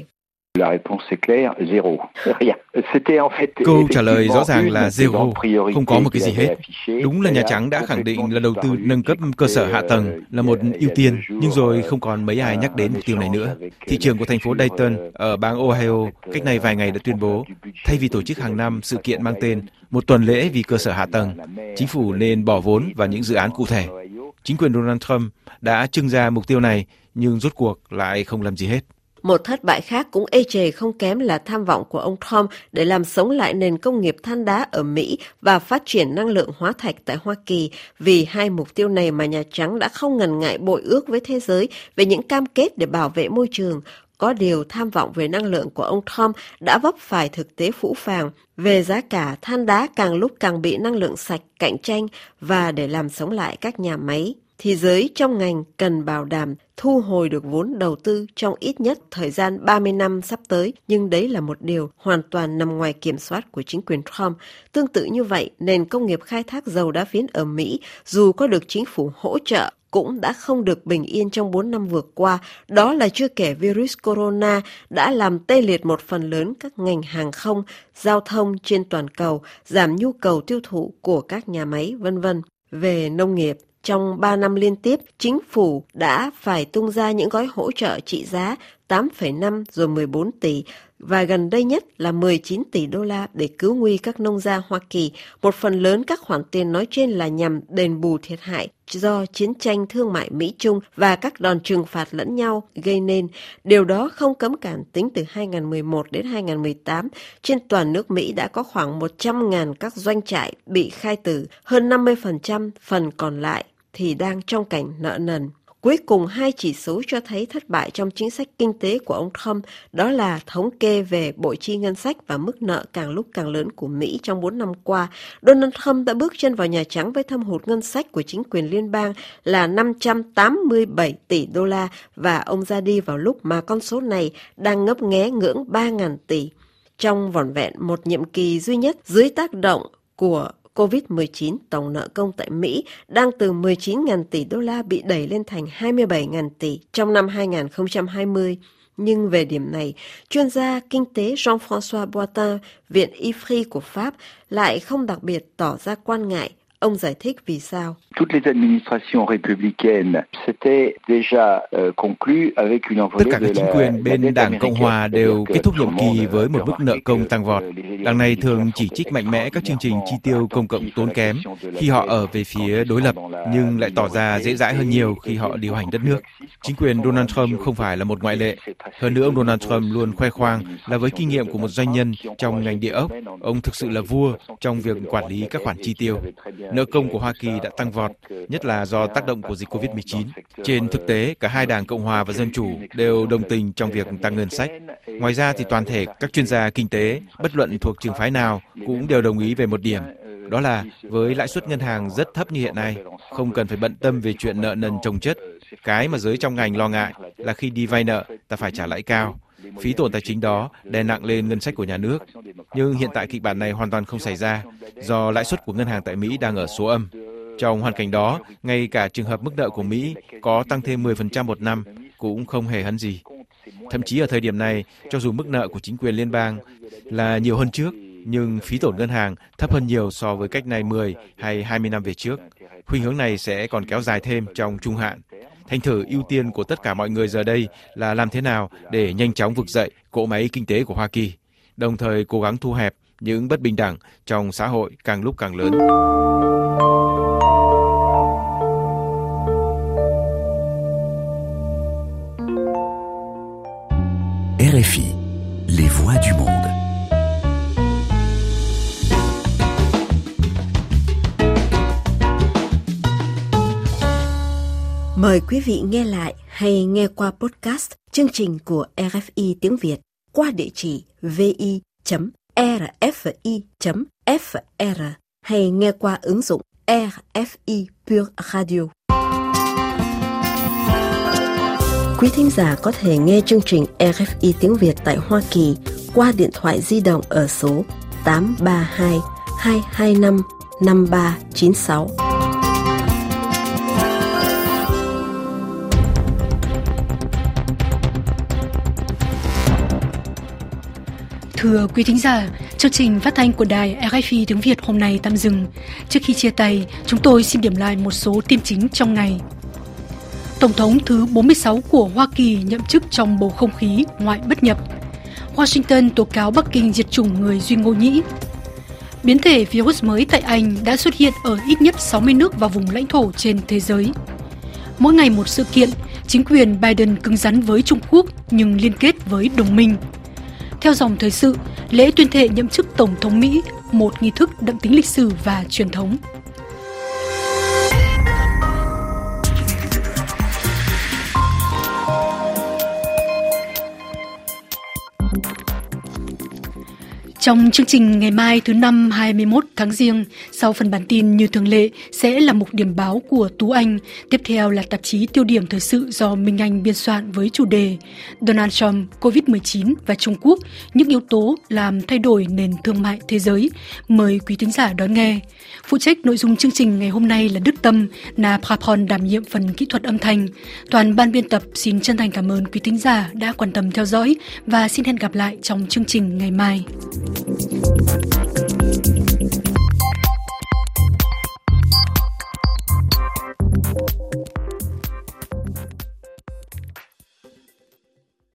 Câu trả lời rõ ràng là zero, không có một cái gì hết. Đúng là Nhà Trắng đã khẳng định là đầu tư nâng cấp cơ sở hạ tầng là một ưu tiên, nhưng rồi không còn mấy ai nhắc đến mục tiêu này nữa. Thị trưởng của thành phố Dayton ở bang Ohio cách đây vài ngày đã tuyên bố, thay vì tổ chức hàng năm sự kiện mang tên một tuần lễ vì cơ sở hạ tầng, chính phủ nên bỏ vốn vào những dự án cụ thể. Chính quyền Donald Trump đã trưng ra mục tiêu này, nhưng rốt cuộc lại không làm gì hết. Một thất bại khác cũng ê chề không kém là tham vọng của ông Trump để làm sống lại nền công nghiệp than đá ở Mỹ và phát triển năng lượng hóa thạch tại Hoa Kỳ. Vì hai mục tiêu này mà Nhà Trắng đã không ngần ngại bội ước với thế giới về những cam kết để bảo vệ môi trường. Có điều tham vọng về năng lượng của ông Trump đã vấp phải thực tế phũ phàng về giá cả than đá càng lúc càng bị năng lượng sạch cạnh tranh, và để làm sống lại các nhà máy thì giới trong ngành cần bảo đảm thu hồi được vốn đầu tư trong ít nhất thời gian 30 năm sắp tới, nhưng đấy là một điều hoàn toàn nằm ngoài kiểm soát của chính quyền Trump. Tương tự như vậy, nền công nghiệp khai thác dầu đá phiến ở Mỹ, dù có được chính phủ hỗ trợ, cũng đã không được bình yên trong 4 năm vừa qua. Đó là chưa kể virus corona đã làm tê liệt một phần lớn các ngành hàng không, giao thông trên toàn cầu, giảm nhu cầu tiêu thụ của các nhà máy, v.v. Về nông nghiệp, trong 3 năm liên tiếp, chính phủ đã phải tung ra những gói hỗ trợ trị giá 8,5 rồi 14 tỷ và gần đây nhất là 19 tỷ đô la để cứu nguy các nông gia Hoa Kỳ. Một phần lớn các khoản tiền nói trên là nhằm đền bù thiệt hại do chiến tranh thương mại Mỹ-Trung và các đòn trừng phạt lẫn nhau gây nên. Điều đó không cấm cản tính từ 2011 đến 2018, trên toàn nước Mỹ đã có khoảng 100.000 các doanh trại bị khai tử, hơn 50% phần còn lại thì đang trong cảnh nợ nần. Cuối cùng, hai chỉ số cho thấy thất bại trong chính sách kinh tế của ông Trump, đó là thống kê về bội chi ngân sách và mức nợ càng lúc càng lớn của Mỹ trong 4 năm qua. Donald Trump đã bước chân vào Nhà Trắng với thâm hụt ngân sách của chính quyền liên bang là 587 tỷ đô la và ông ra đi vào lúc mà con số này đang ngấp nghé ngưỡng 3.000 tỷ. Trong vỏn vẹn một nhiệm kỳ duy nhất dưới tác động của COVID-19, tổng nợ công tại Mỹ đang từ 19.000 tỷ đô la bị đẩy lên thành 27.000 tỷ trong năm 2020. Nhưng về điểm này, chuyên gia kinh tế Jean-François Boitin, Viện IFRI của Pháp lại không đặc biệt tỏ ra quan ngại. Ông giải thích vì sao. Tất cả các chính quyền bên Đảng Cộng Hòa đều kết thúc nhiệm kỳ với một mức nợ công tăng vọt. Đảng này thường chỉ trích mạnh mẽ các chương trình chi tiêu công cộng tốn kém khi họ ở về phía đối lập, nhưng lại tỏ ra dễ dãi hơn nhiều khi họ điều hành đất nước. Chính quyền Donald Trump không phải là một ngoại lệ. Hơn nữa, ông Donald Trump luôn khoe khoang là với kinh nghiệm của một doanh nhân trong ngành địa ốc, ông thực sự là vua trong việc quản lý các khoản chi tiêu. Nợ công của Hoa Kỳ đã tăng vọt, nhất là do tác động của dịch COVID-19. Trên thực tế, cả hai đảng Cộng hòa và Dân chủ đều đồng tình trong việc tăng ngân sách. Ngoài ra thì toàn thể các chuyên gia kinh tế, bất luận thuộc trường phái nào, cũng đều đồng ý về một điểm. Đó là với lãi suất ngân hàng rất thấp như hiện nay, không cần phải bận tâm về chuyện nợ nần chồng chất. Cái mà giới trong ngành lo ngại là khi đi vay nợ, ta phải trả lãi cao. Phí tổn tài chính đó đè nặng lên ngân sách của nhà nước. Nhưng hiện tại kịch bản này hoàn toàn không xảy ra, do lãi suất của ngân hàng tại Mỹ đang ở số âm. Trong hoàn cảnh đó, ngay cả trường hợp mức nợ của Mỹ có tăng thêm 10% một năm cũng không hề hấn gì. Thậm chí ở thời điểm này, cho dù mức nợ của chính quyền liên bang là nhiều hơn trước, nhưng phí tổn ngân hàng thấp hơn nhiều so với cách này 10 hay 20 năm về trước. Khuynh hướng này sẽ còn kéo dài thêm trong trung hạn. Thành thử ưu tiên của tất cả mọi người giờ đây là làm thế nào để nhanh chóng vực dậy cỗ máy kinh tế của Hoa Kỳ, đồng thời cố gắng thu hẹp những bất bình đẳng trong xã hội càng lúc càng lớn. RFI, les voix du monde. Mời quý vị nghe lại hay nghe qua podcast chương trình của RFI tiếng Việt qua địa chỉ vi.rfi.fr hay nghe qua ứng dụng RFI Pure Radio. Quý thính giả có thể nghe chương trình RFI tiếng Việt tại Hoa Kỳ qua điện thoại di động ở số 0832 225 5396. Thưa quý thính giả, chương trình phát thanh của đài RFI tiếng Việt hôm nay tạm dừng. Trước khi chia tay, chúng tôi xin điểm lại một số tin chính trong ngày. Tổng thống thứ 46 của Hoa Kỳ nhậm chức trong bầu không khí ngoại bất nhập. Washington tố cáo Bắc Kinh diệt chủng người Duy Ngô Nhĩ. Biến thể virus mới tại Anh đã xuất hiện ở ít nhất 60 nước và vùng lãnh thổ trên thế giới. Mỗi ngày một sự kiện, chính quyền Biden cứng rắn với Trung Quốc nhưng liên kết với đồng minh. Theo dòng thời sự, lễ tuyên thệ nhậm chức Tổng thống Mỹ, một nghi thức đậm tính lịch sử và truyền thống. Trong chương trình ngày mai thứ Năm 21 tháng Giêng, sau phần bản tin như thường lệ sẽ là mục điểm báo của Tú Anh. Tiếp theo là tạp chí Tiêu điểm thời sự do Minh Anh biên soạn với chủ đề Donald Trump, Covid-19 và Trung Quốc, những yếu tố làm thay đổi nền thương mại thế giới. Mời quý thính giả đón nghe. Phụ trách nội dung chương trình ngày hôm nay là Đức Tâm, Na Prapon đảm nhiệm phần kỹ thuật âm thanh. Toàn ban biên tập xin chân thành cảm ơn quý thính giả đã quan tâm theo dõi và xin hẹn gặp lại trong chương trình ngày mai.